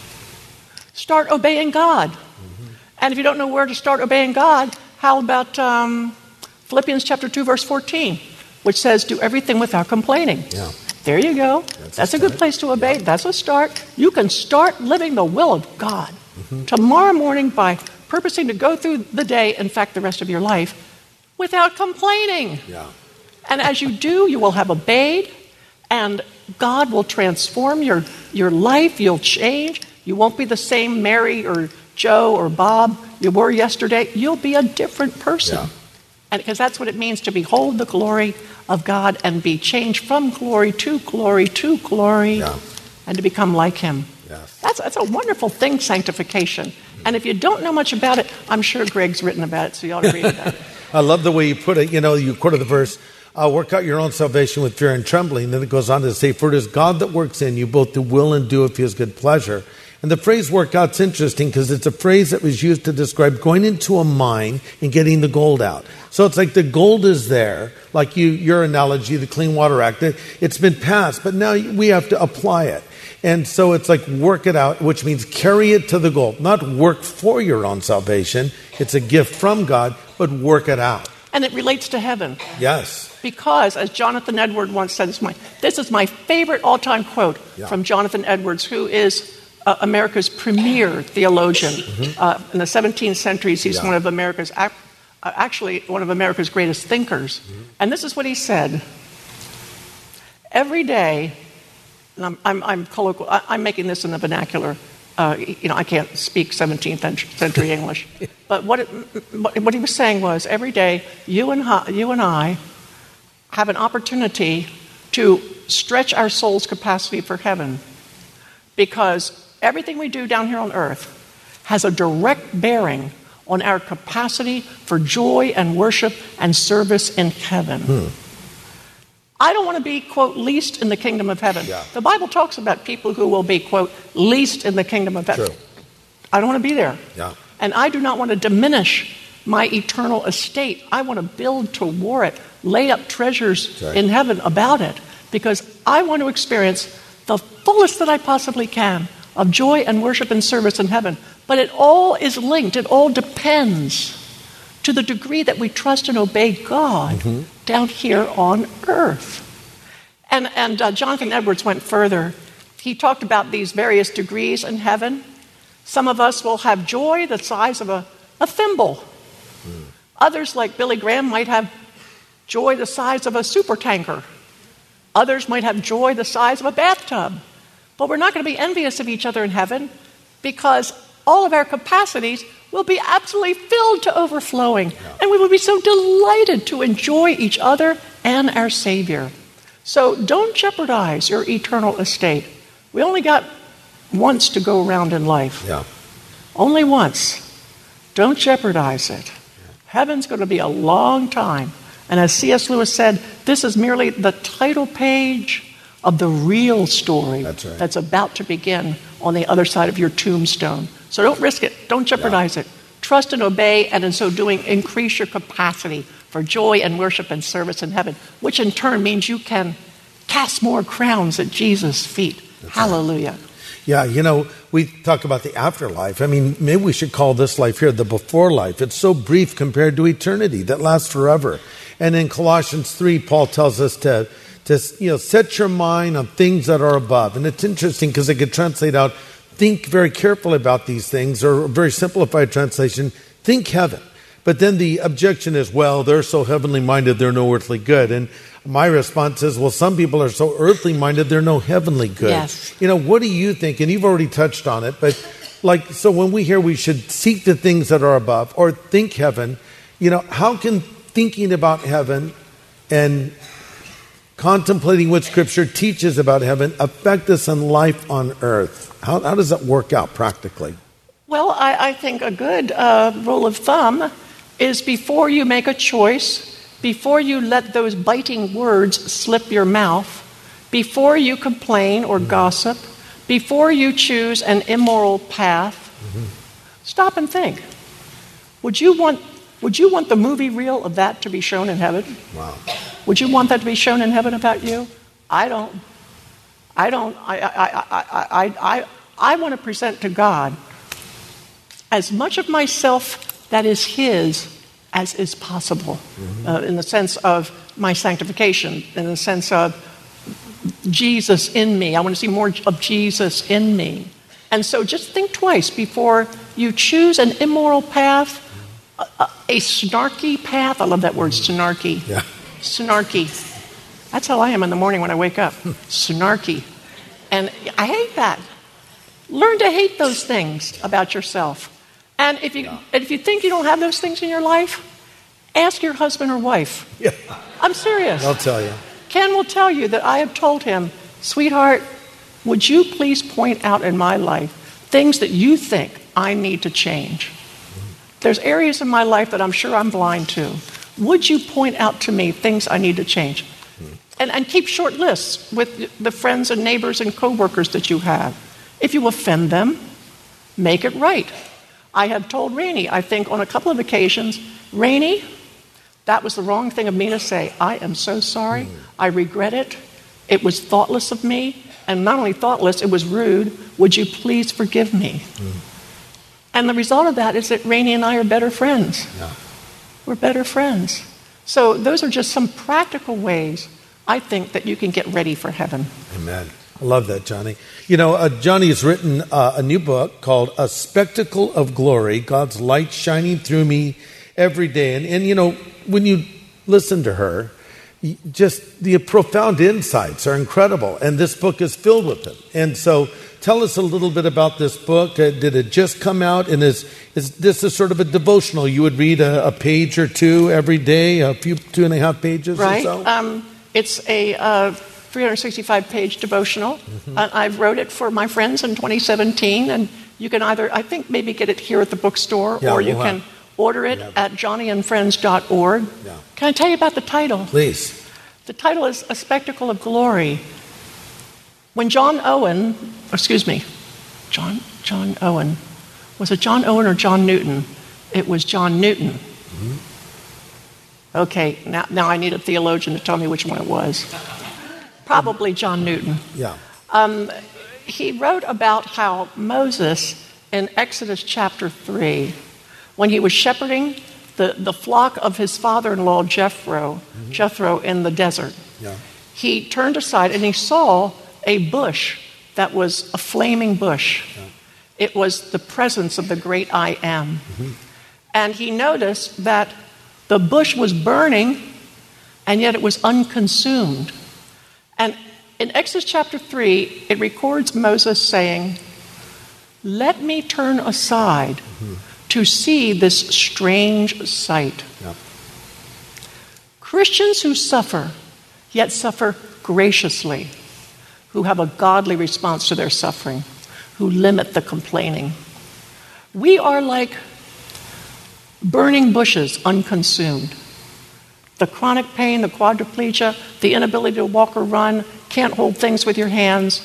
Start obeying God. Mm-hmm. And if you don't know where to start obeying God, how about um, Philippians chapter two, verse fourteen, which says, do everything without complaining. Yeah. There you go. That's That's, a a good start. place to obey. Yeah. That's a start. You can start living the will of God Mm-hmm. tomorrow morning by purposing to go through the day, in fact, the rest of your life, without complaining. Yeah. And as you do, you will have obeyed, and God will transform your, your life. You'll change. You won't be the same Mary or Joe or Bob you were yesterday. You'll be a different person. Yeah. And because that's what it means to behold the glory of God and be changed from glory to glory to glory, Yeah. and to become like Him. Yes. That's, that's a wonderful thing, sanctification. And if you don't know much about it, I'm sure Greg's written about it, so you ought to read about it. I love the way you put it. You know, you quoted the verse, uh, work out your own salvation with fear and trembling. Then it goes on to say, for it is God that works in you both to will and do of His good pleasure. And the phrase work out's interesting because it's a phrase that was used to describe going into a mine and getting the gold out. So it's like the gold is there, like you, your analogy, the Clean Water Act. It, it's been passed, but now we have to apply it. And so it's like work it out, which means carry it to the goal. Not work for your own salvation. It's a gift from God, but work it out. And it relates to heaven. Yes. Because, as Jonathan Edwards once said, this is my, this is my favorite all-time quote Yeah. from Jonathan Edwards, who is uh, America's premier theologian. Mm-hmm. Uh, in the seventeenth century, he's Yeah. one of America's, ac- uh, actually one of America's greatest thinkers. Mm-hmm. And this is what he said. Every day, and I'm, I'm, I'm colloquial, I, I'm making this in the vernacular. Uh, you know, I can't speak seventeenth century English. But what, it, what he was saying was, every day, you and, I, you and I have an opportunity to stretch our soul's capacity for heaven, because everything we do down here on earth has a direct bearing on our capacity for joy and worship and service in heaven. Hmm. I don't want to be, quote, least in the kingdom of heaven. Yeah. The Bible talks about people who will be, quote, least in the kingdom of heaven. True. I don't want to be there. Yeah. And I do not want to diminish my eternal estate. I want to build toward it, lay up treasures Right. in heaven about it, because I want to experience the fullest that I possibly can of joy and worship and service in heaven. But it all is linked. It all depends to the degree that we trust and obey God Mm-hmm. down here on earth. And, and uh, Jonathan Edwards went further. He talked about these various degrees in heaven. Some of us will have joy the size of a, a thimble. Mm. Others, like Billy Graham, might have joy the size of a supertanker. Others might have joy the size of a bathtub. But we're not going to be envious of each other in heaven, because all of our capacities will be absolutely filled to overflowing. Yeah. And we will be so delighted to enjoy each other and our Savior. So don't jeopardize your eternal estate. We only got once to go around in life. Yeah. Only once. Don't jeopardize it. Heaven's going to be a long time. And as C S Lewis said, this is merely the title page of the real story That's right. that's about to begin on the other side of your tombstone. So don't risk it. Don't jeopardize it. Trust and obey, and in so doing, increase your capacity for joy and worship and service in heaven, which in turn means you can cast more crowns at Jesus' feet. That's Hallelujah. Yeah, you know, we talk about the afterlife. I mean, maybe we should call this life here the before life. It's so brief compared to eternity that lasts forever. And in Colossians three, Paul tells us to, to you know, set your mind on things that are above. And it's interesting because it could translate out, think very carefully about these things, or a very simplified translation, think heaven. But then the objection is, well, they're so heavenly minded, they're no earthly good. And my response is, well, some people are so earthly minded, they're no heavenly good. Yes. You know, what do you think? And you've already touched on it, but like, so when we hear we should seek the things that are above or think heaven, you know, how can thinking about heaven and contemplating what Scripture teaches about heaven affect us in life on earth? How, how does that work out practically? Well, I, I think a good uh, rule of thumb is before you make a choice, before you let those biting words slip your mouth, before you complain or mm-hmm. gossip, before you choose an immoral path, mm-hmm. stop and think. Would you want would you want the movie reel of that to be shown in heaven? Wow. Would you want that to be shown in heaven about you? I don't. I don't. I I I I I I want to present to God as much of myself that is His as is possible, mm-hmm. uh, in the sense of my sanctification, in the sense of Jesus in me. I want to see more of Jesus in me. And so just think twice before you choose an immoral path, a, a, a snarky path. I love that word, snarky. Yeah. Snarky. That's how I am in the morning when I wake up. Snarky. And I hate that. Learn to hate those things about yourself. And if you, yeah. if you think you don't have those things in your life, ask your husband or wife. Yeah. I'm serious. I'll tell you. Ken will tell you that I have told him, sweetheart, would you please point out in my life things that you think I need to change? There's areas in my life that I'm sure I'm blind to. Would you point out to me things I need to change? And, and keep short lists with the friends and neighbors and coworkers that you have. If you offend them, make it right. I have told Rainey, I think on a couple of occasions, Rainey, that was the wrong thing of me to say. I am so sorry. Mm. I regret it. It was thoughtless of me. And not only thoughtless, it was rude. Would you please forgive me? Mm. And the result of that is that Rainey and I are better friends. Yeah. We're better friends. So those are just some practical ways, I think, that you can get ready for heaven. Amen. I love that, Johnny. You know, uh, Johnny has written uh, a new book called A Spectacle of Glory, God's Light Shining Through Me Every Day. And, and you know, when you listen to her, just the profound insights are incredible. And this book is filled with them. And so tell us a little bit about this book. Uh, did it just come out? And is, is this is sort of a devotional? You would read a, a page or two every day, a few, two and a half pages right. or so? Um, it's a uh, three hundred sixty-five page devotional. Mm-hmm. Uh, I wrote it for my friends in twenty seventeen. And you can either, I think, maybe get it here at the bookstore, yeah, or you we'll can... Have- Order it yeah. at johnny and friends dot org. Yeah. Can I tell you about the title? Please. The title is A Spectacle of Glory. When John Owen, excuse me, John John Owen, was it John Owen or John Newton? It was John Newton. Mm-hmm. Okay, now, now I need a theologian to tell me which one it was. Probably John Newton. Yeah. Um, he wrote about how Moses in Exodus chapter three, when he was shepherding the, the flock of his father-in-law, Jethro, mm-hmm. Jethro in the desert, yeah. he turned aside and he saw a bush that was a flaming bush. Yeah. It was the presence of the great I Am. Mm-hmm. And he noticed that the bush was burning, and yet it was unconsumed. And in Exodus chapter three, it records Moses saying, "Let me turn aside mm-hmm. to see this strange sight." Yep. Christians who suffer, yet suffer graciously, who have a godly response to their suffering, who limit the complaining. We are like burning bushes unconsumed. The chronic pain, the quadriplegia, the inability to walk or run, can't hold things with your hands.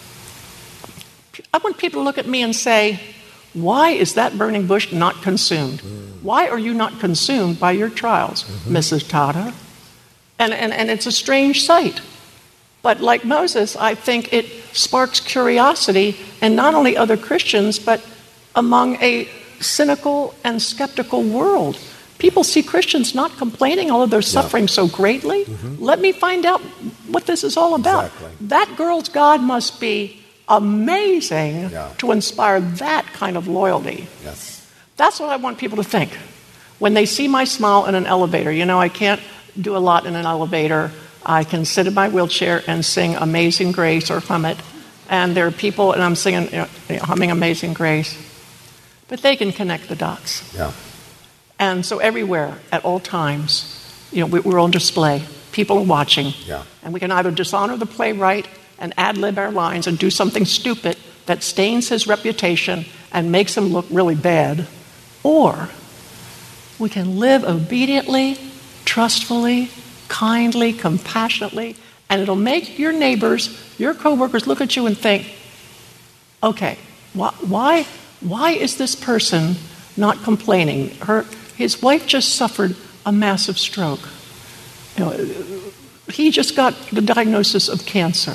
I want people to look at me and say, why is that burning bush not consumed? Mm. Why are you not consumed by your trials, mm-hmm. Missus Tata? And, and, and it's a strange sight. But like Moses, I think it sparks curiosity in not only other Christians, but among a cynical and skeptical world. People see Christians not complaining, although they're suffering yeah. so greatly. Mm-hmm. Let me find out what this is all about. Exactly. That girl's God must be amazing yeah. to inspire that kind of loyalty. Yes. That's what I want people to think. When they see my smile in an elevator, you know, I can't do a lot in an elevator. I can sit in my wheelchair and sing Amazing Grace or hum it. And there are people, and I'm singing, you know, humming Amazing Grace. But they can connect the dots. Yeah. And so everywhere, at all times, you know, we're on display. People are watching. Yeah. And we can either dishonor the playwright and ad-lib our lines and do something stupid that stains his reputation and makes him look really bad, or we can live obediently, trustfully, kindly, compassionately, and it'll make your neighbors, your coworkers look at you and think, okay, wh- why, why is this person not complaining? Her, his wife just suffered a massive stroke. You know, he just got the diagnosis of cancer.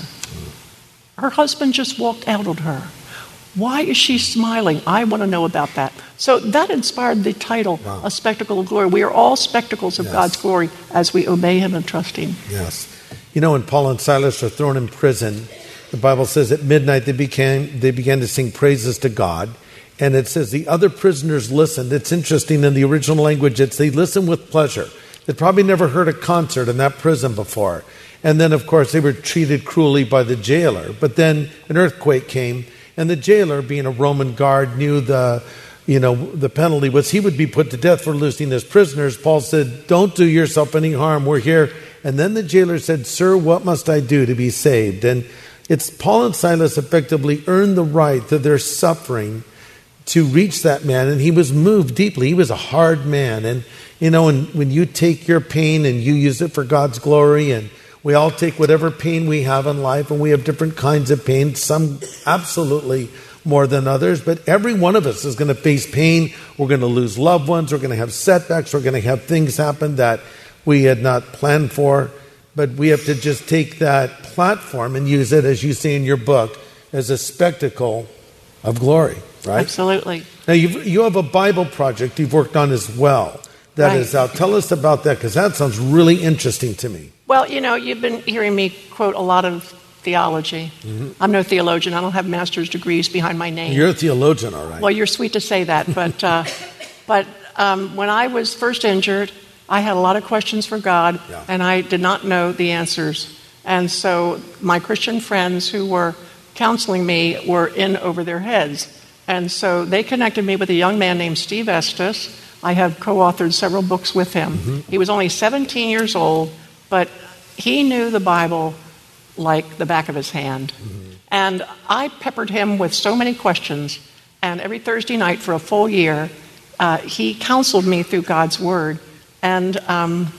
Her husband just walked out on her. Why is she smiling? I want to know about that. So that inspired the title, wow. A Spectacle of Glory. We are all spectacles of yes. God's glory as we obey him and trust him. Yes. You know, when Paul and Silas were thrown in prison, the Bible says at midnight they began, they began to sing praises to God. And it says the other prisoners listened. It's interesting, in the original language, it's they listened with pleasure. They'd probably never heard a concert in that prison before. And then, of course, they were treated cruelly by the jailer. But then an earthquake came, and the jailer, being a Roman guard, knew the, you know, the penalty was he would be put to death for loosing his prisoners. Paul said, don't do yourself any harm. We're here. And then the jailer said, sir, what must I do to be saved? And it's Paul and Silas effectively earned the right to their suffering to reach that man. And he was moved deeply. He was a hard man. And, you know, when, when you take your pain and you use it for God's glory, and we all take whatever pain we have in life, and we have different kinds of pain, some absolutely more than others, but every one of us is going to face pain. We're going to lose loved ones. We're going to have setbacks. We're going to have things happen that we had not planned for, but we have to just take that platform and use it, as you say in your book, as a spectacle of glory, right? Absolutely. Now, you've, you have a Bible project you've worked on as well that right. is out. Tell us about that, because that sounds really interesting to me. Well, you know, you've been hearing me quote a lot of theology. Mm-hmm. I'm no theologian. I don't have master's degrees behind my name. You're a theologian, all right. Well, you're sweet to say that. But uh, but um, when I was first injured, I had a lot of questions for God, yeah. and I did not know the answers. And so my Christian friends who were counseling me were in over their heads. And so they connected me with a young man named Steve Estes. I have co-authored several books with him. Mm-hmm. He was only seventeen years old, but he knew the Bible like the back of his hand. Mm-hmm. And I peppered him with so many questions, and every Thursday night for a full year, uh, he counseled me through God's Word. And um,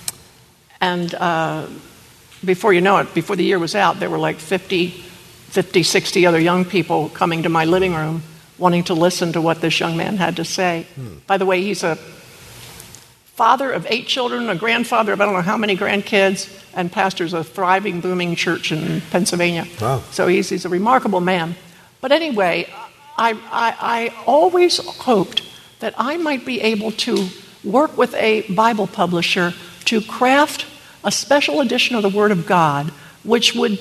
and uh, before you know it, before the year was out, there were like fifty, fifty, sixty other young people coming to my living room wanting to listen to what this young man had to say. Hmm. By the way, he's a father of eight children, a grandfather of I don't know how many grandkids, and pastors a thriving, booming church in Pennsylvania. Wow. So he's, he's a remarkable man. But anyway, I, I, I always hoped that I might be able to work with a Bible publisher to craft a special edition of the Word of God, which would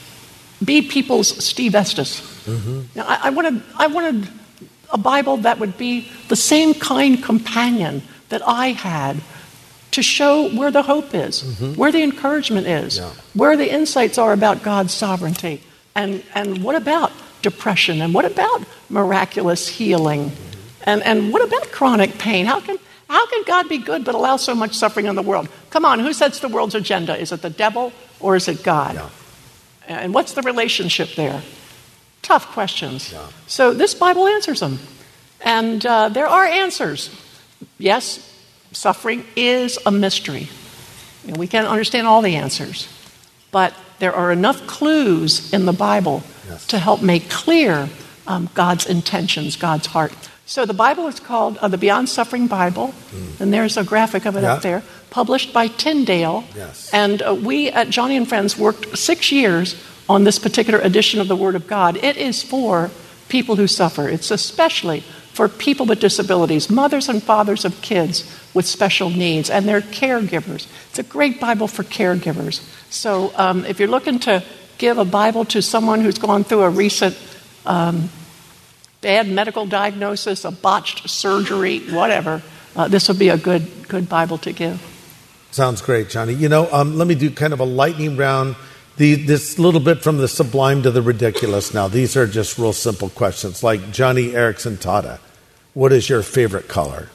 be people's Steve Estes. Mm-hmm. Now, I, I wanted, I wanted a Bible that would be the same kind companion that I had to show where the hope is, mm-hmm. where the encouragement is, yeah. where the insights are about God's sovereignty, and, and what about depression, and what about miraculous healing, mm-hmm. and, and what about chronic pain? How can how can God be good but allow so much suffering in the world? Come on, who sets the world's agenda? Is it the devil or is it God? Yeah. And what's the relationship there? Tough questions. Yeah. So this Bible answers them. And uh, there are answers. Yes, suffering is a mystery. You know, we can't understand all the answers. But there are enough clues in the Bible yes. to help make clear um, God's intentions, God's heart. So the Bible is called uh, the Beyond Suffering Bible, mm. and there's a graphic of it yeah. up there, published by Tyndale. Yes. And uh, we at Joni and Friends worked six years on this particular edition of the Word of God. It is for people who suffer. It's especially for people with disabilities, mothers and fathers of kids with special needs, and their caregivers. It's a great Bible for caregivers. So um, if you're looking to give a Bible to someone who's gone through a recent um, bad medical diagnosis, a botched surgery, whatever, uh, this would be a good good Bible to give. Sounds great, Joni. You know, um, let me do kind of a lightning round. The, this little bit from the sublime to the ridiculous now. These are just real simple questions. Like Joni Eareckson Tada, what is your favorite color?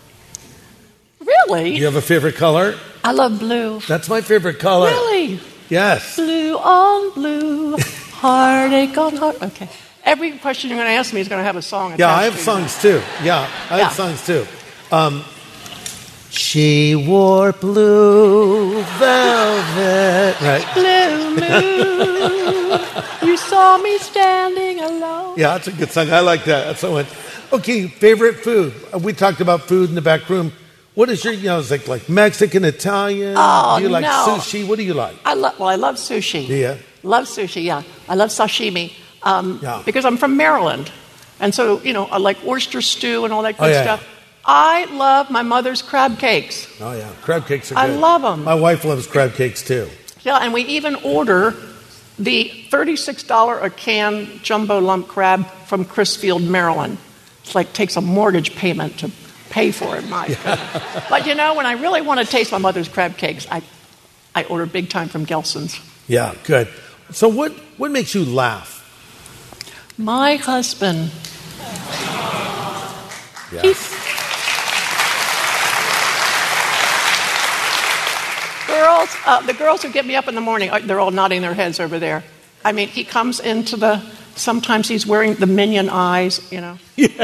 Really? You have a favorite color? I love blue. That's my favorite color. Really? Yes. Blue on blue, heartache on heart. Okay. Every question you're going to ask me is going to have a song attached Yeah, I have to songs too. Yeah, I yeah. have songs too. Um, She wore blue velvet. Right. Blue moon, you saw me standing alone. Yeah, that's a good song. I like that. That's the one. Okay, favorite food. We talked about food in the back room. What is your, you know, it's like, like Mexican, Italian? Oh, do you like no. sushi? What do you like? I love, well, I love sushi. Yeah. Love sushi, yeah. I love sashimi um, Yeah. because I'm from Maryland. And so, you know, I like oyster stew and all that good Oh, yeah. stuff. I love my mother's crab cakes. Oh, yeah. Crab cakes are I good. love 'em. My wife loves crab cakes, too. Yeah, and we even order the thirty-six dollars a can jumbo lump crab from Crisfield, Maryland. It's like takes a mortgage payment to pay for it. My goodness. But you know, when I really want to taste my mother's crab cakes, I, I order big time from Gelson's. Yeah, good. So what, what makes you laugh? My husband. Yeah. He's, girls, uh, the girls who get me up in the morning, uh, they're all nodding their heads over there. I mean, he comes into the, sometimes he's wearing the minion eyes, you know. Yeah.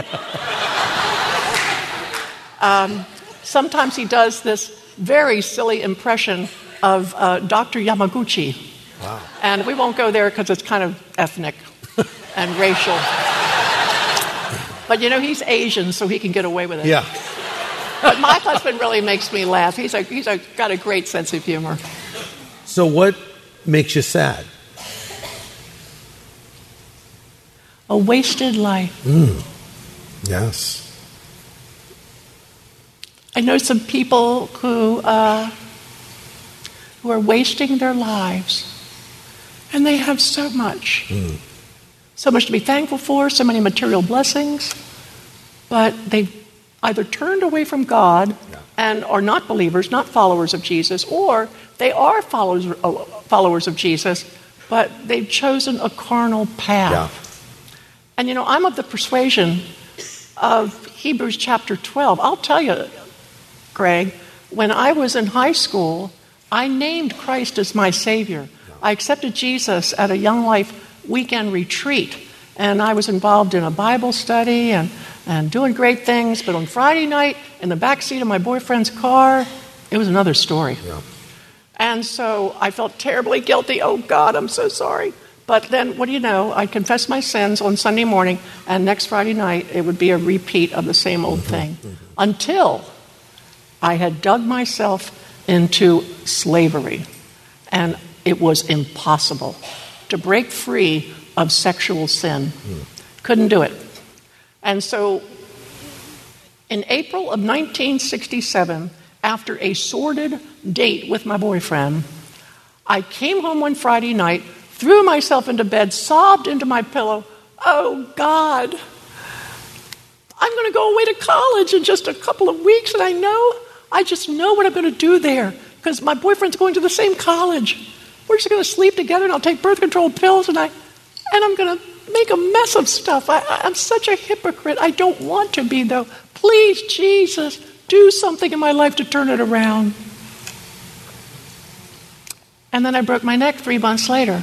um, sometimes he does this very silly impression of uh, Doctor Yamaguchi. Wow. And we won't go there because it's kind of ethnic and racial. But, you know, he's Asian, so he can get away with it. Yeah. But my husband really makes me laugh. He's a, he's a, got a great sense of humor. So what makes you sad? A wasted life. Mm. Yes. I know some people who uh, who are wasting their lives, and they have so much. Mm. So much to be thankful for, so many material blessings, but they've either turned away from God Yeah. and are not believers, not followers of Jesus, or they are followers, uh, followers of Jesus, but they've chosen a carnal path. Yeah. And you know, I'm of the persuasion of Hebrews chapter twelve. I'll tell you, Greg, when I was in high school, I named Christ as my Savior. Yeah. I accepted Jesus at a Young Life weekend retreat, and I was involved in a Bible study and, and doing great things, but on Friday night, in the back seat of my boyfriend's car, it was another story. Yeah. And so I felt terribly guilty. Oh, God, I'm so sorry. But then, what do you know? I'd confess my sins on Sunday morning, and next Friday night, it would be a repeat of the same old thing. Mm-hmm. Until I had dug myself into slavery, and it was impossible to break free of sexual sin. Mm. Couldn't do it. And so, in April of nineteen sixty-seven, after a sordid date with my boyfriend, I came home one Friday night, threw myself into bed, sobbed into my pillow, "Oh, God, I'm going to go away to college in just a couple of weeks, and I know, I just know what I'm going to do there, because my boyfriend's going to the same college. We're just going to sleep together, and I'll take birth control pills, and, I, and I'm going to make a mess of stuff. I, I'm such a hypocrite. I don't want to be, though. Please, Jesus, do something in my life to turn it around." And then I broke my neck three months later.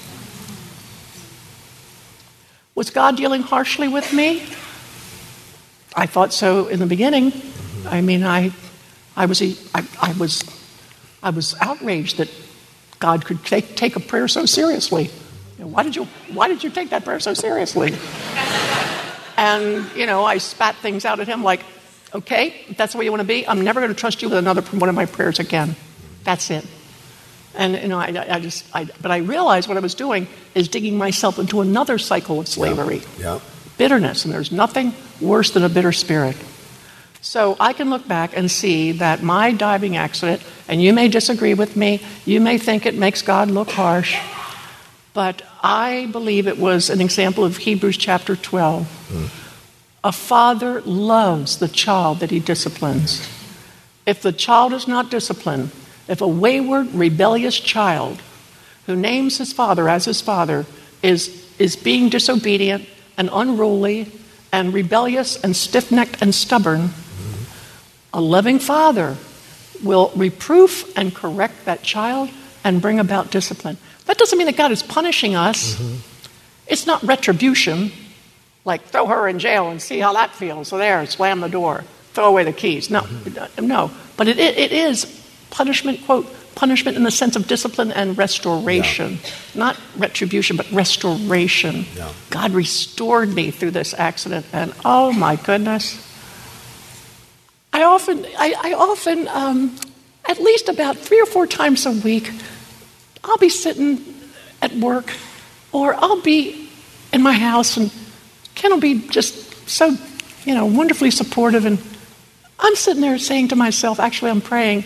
Was God dealing harshly with me? I thought so in the beginning. I mean, I, I was, I, I was, I was outraged that God could take, take a prayer so seriously. You know, why did you, why did you take that prayer so seriously? And you know, I spat things out at him like, "Okay, if that's the way you want to be, I'm never going to trust you with another one of my prayers again. That's it." And you know, I, I just, I, but I realized what I was doing is digging myself into another cycle of slavery, Yeah. Yeah. bitterness, and there's nothing worse than a bitter spirit. So I can look back and see that my diving accident, and you may disagree with me, you may think it makes God look harsh, but I believe it was an example of Hebrews chapter twelve. Mm. A father loves the child that he disciplines. If the child is not disciplined, if a wayward, rebellious child who names his father as his father is, is being disobedient and unruly and rebellious and stiff-necked and stubborn, a loving father will reproof and correct that child and bring about discipline. That doesn't mean that God is punishing us. Mm-hmm. It's not retribution, like throw her in jail and see how that feels. So there, slam the door. throw away the keys. No, mm-hmm. no. But it, it, it is punishment, quote, punishment in the sense of discipline and restoration. Yeah. Not retribution, but restoration. Yeah. God restored me through this accident, and oh my goodness. I often, I, I often, um, at least about three or four times a week, I'll be sitting at work, or I'll be in my house, and Ken will be just so, you know, wonderfully supportive, and I'm sitting there saying to myself, actually I'm praying,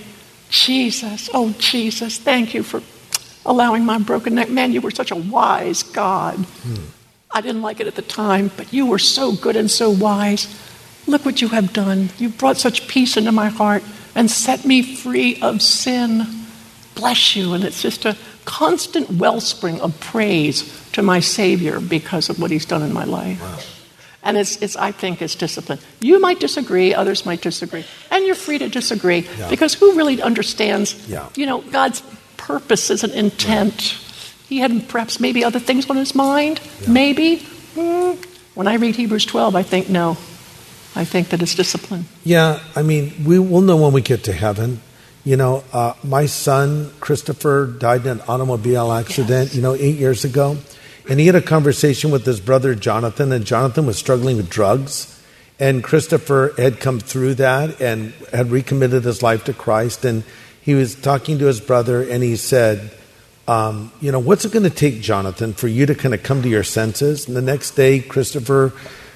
Jesus, oh Jesus, thank you for allowing my broken neck. Man, you were such a wise God. Hmm. I didn't like it at the time, but you were so good and so wise. Look what you have done. You brought such peace into my heart and set me free of sin. Bless you. And it's just a constant wellspring of praise to my Savior because of what he's done in my life. Wow. And it's, it's, I think it's discipline. You might disagree, others might disagree. And you're free to disagree yeah. because who really understands, yeah. you know, God's purposes and intent? Right. He had perhaps maybe other things on his mind, yeah. maybe. Mm. When I read Hebrews twelve, I think no. I think that it's discipline. Yeah, I mean, we will know when we get to heaven. You know, uh, my son, Christopher, died in an automobile accident, yes. you know, eight years ago. And he had a conversation with his brother, Jonathan, and Jonathan was struggling with drugs. And Christopher had come through that and had recommitted his life to Christ. And he was talking to his brother, and he said, um, you know, what's it going to take, Jonathan, for you to kind of come to your senses? And the next day, Christopher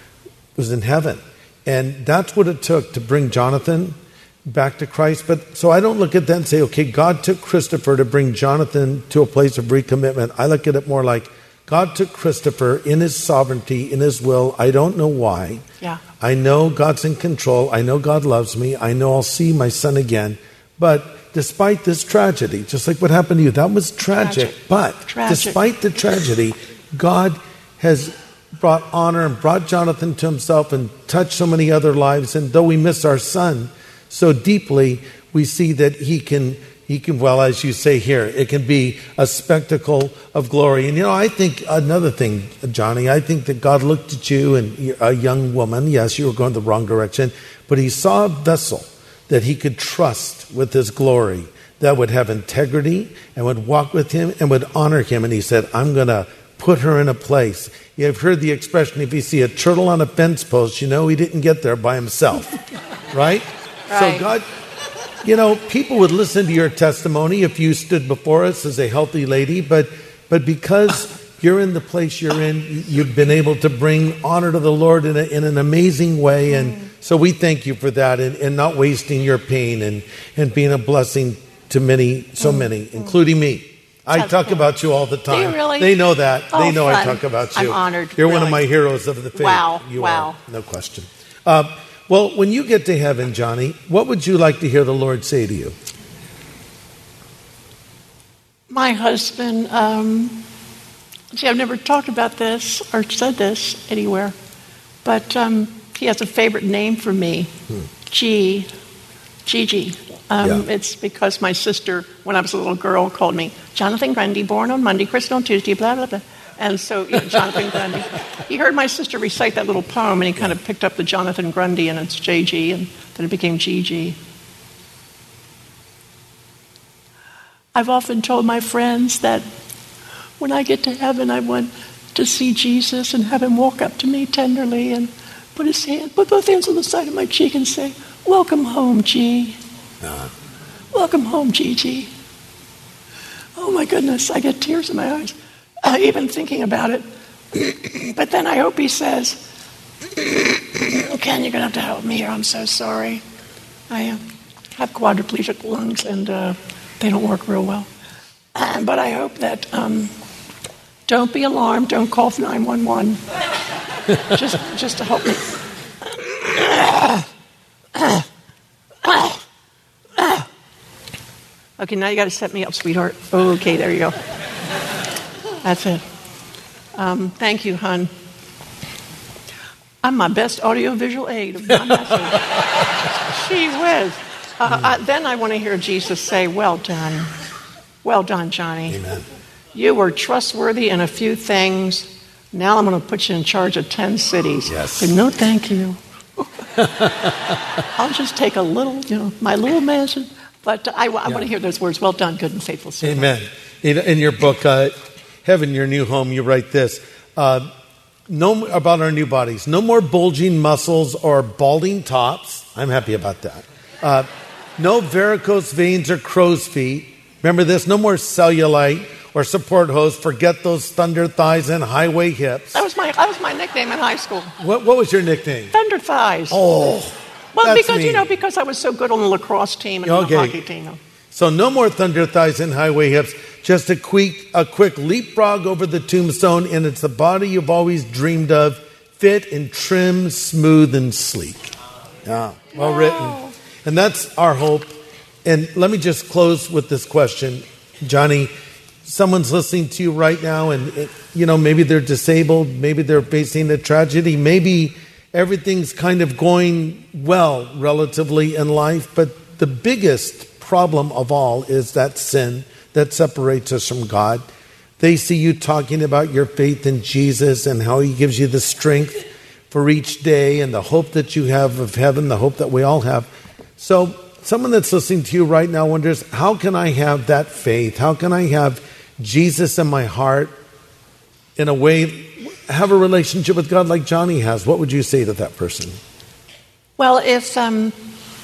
was in heaven. And that's what it took to bring Jonathan back to Christ. But so I don't look at that and say, okay, God took Christopher to bring Jonathan to a place of recommitment. I look at it more like God took Christopher in his sovereignty, in his will. I don't know why. Yeah. I know God's in control. I know God loves me. I know I'll see my son again. But despite this tragedy, just like what happened to you, that was tragic. tragic. But tragic. Despite the tragedy, God has brought honor and brought Jonathan to himself and touched so many other lives. And though we miss our son so deeply, we see that he can, he can, well, as you say here, it can be a spectacle of glory. And, you know, I think another thing, Johnny, I think that God looked at you and a young woman. Yes, you were going the wrong direction, but he saw a vessel that he could trust with his glory, that would have integrity and would walk with him and would honor him. And he said, I'm going to put her in a place. You've heard the expression, if you see a turtle on a fence post, you know he didn't get there by himself, right? Right. So God, you know, people would listen to your testimony if you stood before us as a healthy lady, but but because you're in the place you're in, you've been able to bring honor to the Lord in, a, in an amazing way. And so we thank you for that and, and not wasting your pain and, and being a blessing to many, so many, including me. I talk about you all the time. Do you really? They know that. Oh, they know fun. I talk about you. I'm honored. You're really. one of my heroes of the faith. Wow. You wow. are, no question. Uh, well, when you get to heaven, Johnny, what would you like to hear the Lord say to you? My husband, um, see, I've never talked about this or said this anywhere, but um, he has a favorite name for me, hmm. G, Gigi. Um, yeah. It's because my sister, when I was a little girl, called me Jonathan Grundy, born on Monday, christened on Tuesday, blah, blah, blah. And so, you know, Jonathan Grundy. He heard my sister recite that little poem, and he kind of picked up the Jonathan Grundy, and it's J G, and then it became G G. I've often told my friends that when I get to heaven, I want to see Jesus and have him walk up to me tenderly and put his hand, put both hands on the side of my cheek and say, "Welcome home, G. Uh-huh. Welcome home, Gigi." Oh my goodness, I get tears in my eyes, uh, even thinking about it. But then I hope he says, "Oh, Ken, you're going to have to help me here. I'm so sorry. I uh, have quadriplegic lungs and uh, they don't work real well." Uh, but I hope that, um, don't be alarmed, don't call nine one one. just, just to help me. Okay, now you got to set me up, sweetheart. Okay, there you go. That's it. Um, thank you, hon. I'm my best audiovisual aid of my message. Gee whiz. Uh, I, then I want to hear Jesus say, "Well done. Well done, Johnny. Amen. You were trustworthy in a few things. Now I'm going to put you in charge of ten cities." Yes. But no, thank you. I'll just take a little, you know, my little mansion. But I, I yeah. want to hear those words. Well done, good and faithful servant. Amen. In, in your book, uh, Heaven, Your New Home, you write this uh, no about our new bodies. No more bulging muscles or balding tops. I'm happy about that. Uh, no varicose veins or crow's feet. Remember this? No more cellulite or support hose. Forget those thunder thighs and highway hips. That was my that was my nickname in high school. What what was your nickname? Thunder thighs. Oh, well, that's because mean. you know because I was so good on the lacrosse team and okay. the hockey team. So no more thunder thighs and highway hips. Just a quick a quick leapfrog over the tombstone, and it's the body you've always dreamed of, fit and trim, smooth and sleek. Yeah, well wow. written. And that's our hope. And let me just close with this question, Johnny. Someone's listening to you right now, and it, you know maybe they're disabled, maybe they're facing a tragedy, maybe everything's kind of going well relatively in life, but the biggest problem of all is that sin that separates us from God. They see you talking about your faith in Jesus and how he gives you the strength for each day and the hope that you have of heaven, the hope that we all have. So someone that's listening to you right now wonders, how can I have that faith? How can I have Jesus in my heart in a way, have a relationship with God like Johnny has? What would you say to that person? Well, if um,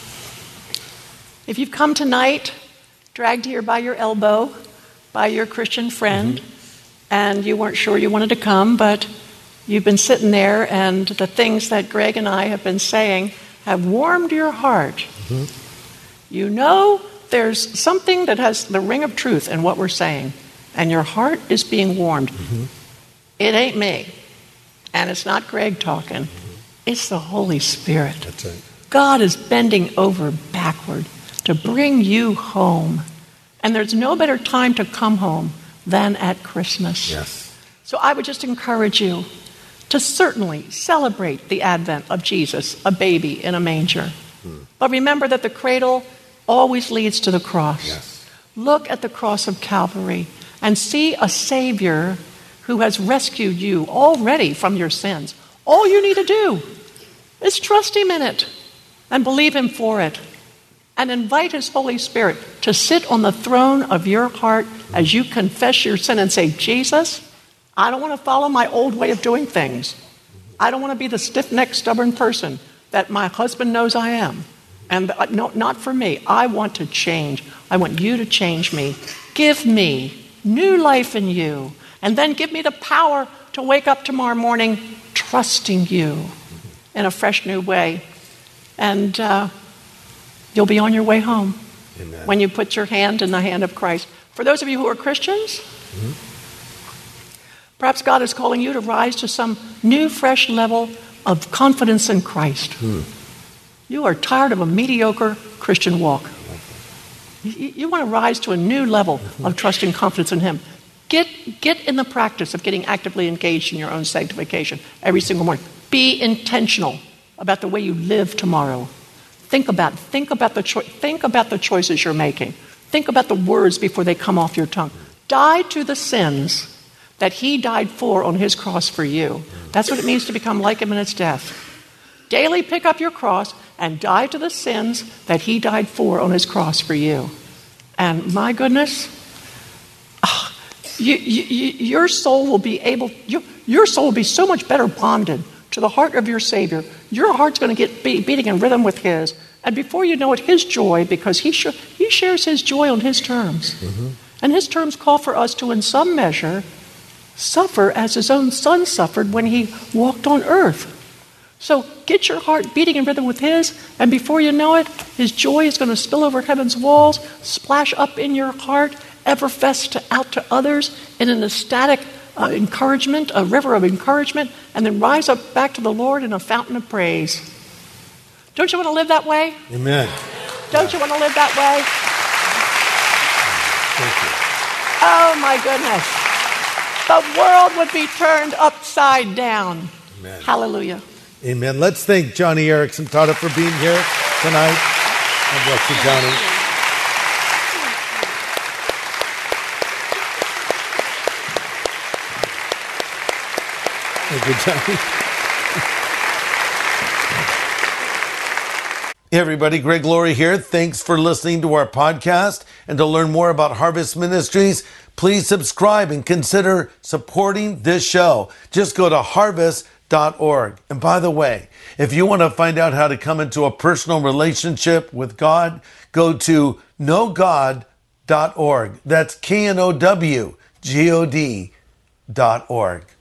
if you've come tonight, dragged here by your elbow, by your Christian friend, mm-hmm. and you weren't sure you wanted to come, but you've been sitting there, and the things that Greg and I have been saying have warmed your heart. Mm-hmm. You know there's something that has the ring of truth in what we're saying, and your heart is being warmed. Mm-hmm. It ain't me, and it's not Greg talking. Mm-hmm. It's the Holy Spirit. That's right. God is bending over backward to bring you home. And there's no better time to come home than at Christmas. Yes. So I would just encourage you to certainly celebrate the advent of Jesus, a baby in a manger. Hmm. But remember that the cradle always leads to the cross. Yes. Look at the cross of Calvary and see a Savior who has rescued you already from your sins. All you need to do is trust him in it and believe him for it. And invite his Holy Spirit to sit on the throne of your heart as you confess your sin and say, Jesus, I don't want to follow my old way of doing things. I don't want to be the stiff-necked, stubborn person that my husband knows I am. And no, not for me. I want to change. I want you to change me. Give me new life in you. And then give me the power to wake up tomorrow morning trusting you in a fresh new way. And uh, you'll be on your way home. Amen. When you put your hand in the hand of Christ. For those of you who are Christians, mm-hmm. perhaps God is calling you to rise to some new, fresh level of confidence in Christ. Mm. You are tired of a mediocre Christian walk. You, you want to rise to a new level mm-hmm. of trust and confidence in him. Get, get in the practice of getting actively engaged in your own sanctification every single morning. Be intentional about the way you live tomorrow. Think about think about the cho- think about the choices you're making. Think about the words before they come off your tongue. Die to the sins that he died for on his cross for you. That's what it means to become like him in its death. Daily pick up your cross and die to the sins that he died for on his cross for you. And my goodness, oh, you, you, your soul will be able. You, your soul will be so much better bonded to the heart of your Savior. Your heart's going to get be- beating in rhythm with his. And before you know it, his joy, because he, sh- he shares his joy on his terms. Mm-hmm. And his terms call for us to, in some measure, suffer as his own son suffered when he walked on earth. So get your heart beating in rhythm with his, and before you know it, his joy is going to spill over heaven's walls, splash up in your heart, effervesce to, out to others in an ecstatic Uh, encouragement, a river of encouragement, and then rise up back to the Lord in a fountain of praise. Don't you want to live that way? Amen. Don't you want to live that way? Thank you. Oh, my goodness. The world would be turned upside down. Amen. Hallelujah. Amen. Let's thank Johnny Erickson Tada for being here tonight. God bless you, Johnny. Thank you, Johnny. Hey everybody, Greg Laurie here. Thanks for listening to our podcast. And to learn more about Harvest Ministries, please subscribe and consider supporting this show. Just go to harvest dot org. And by the way, if you want to find out how to come into a personal relationship with God, go to know god dot org. That's K N O W G O D dot org.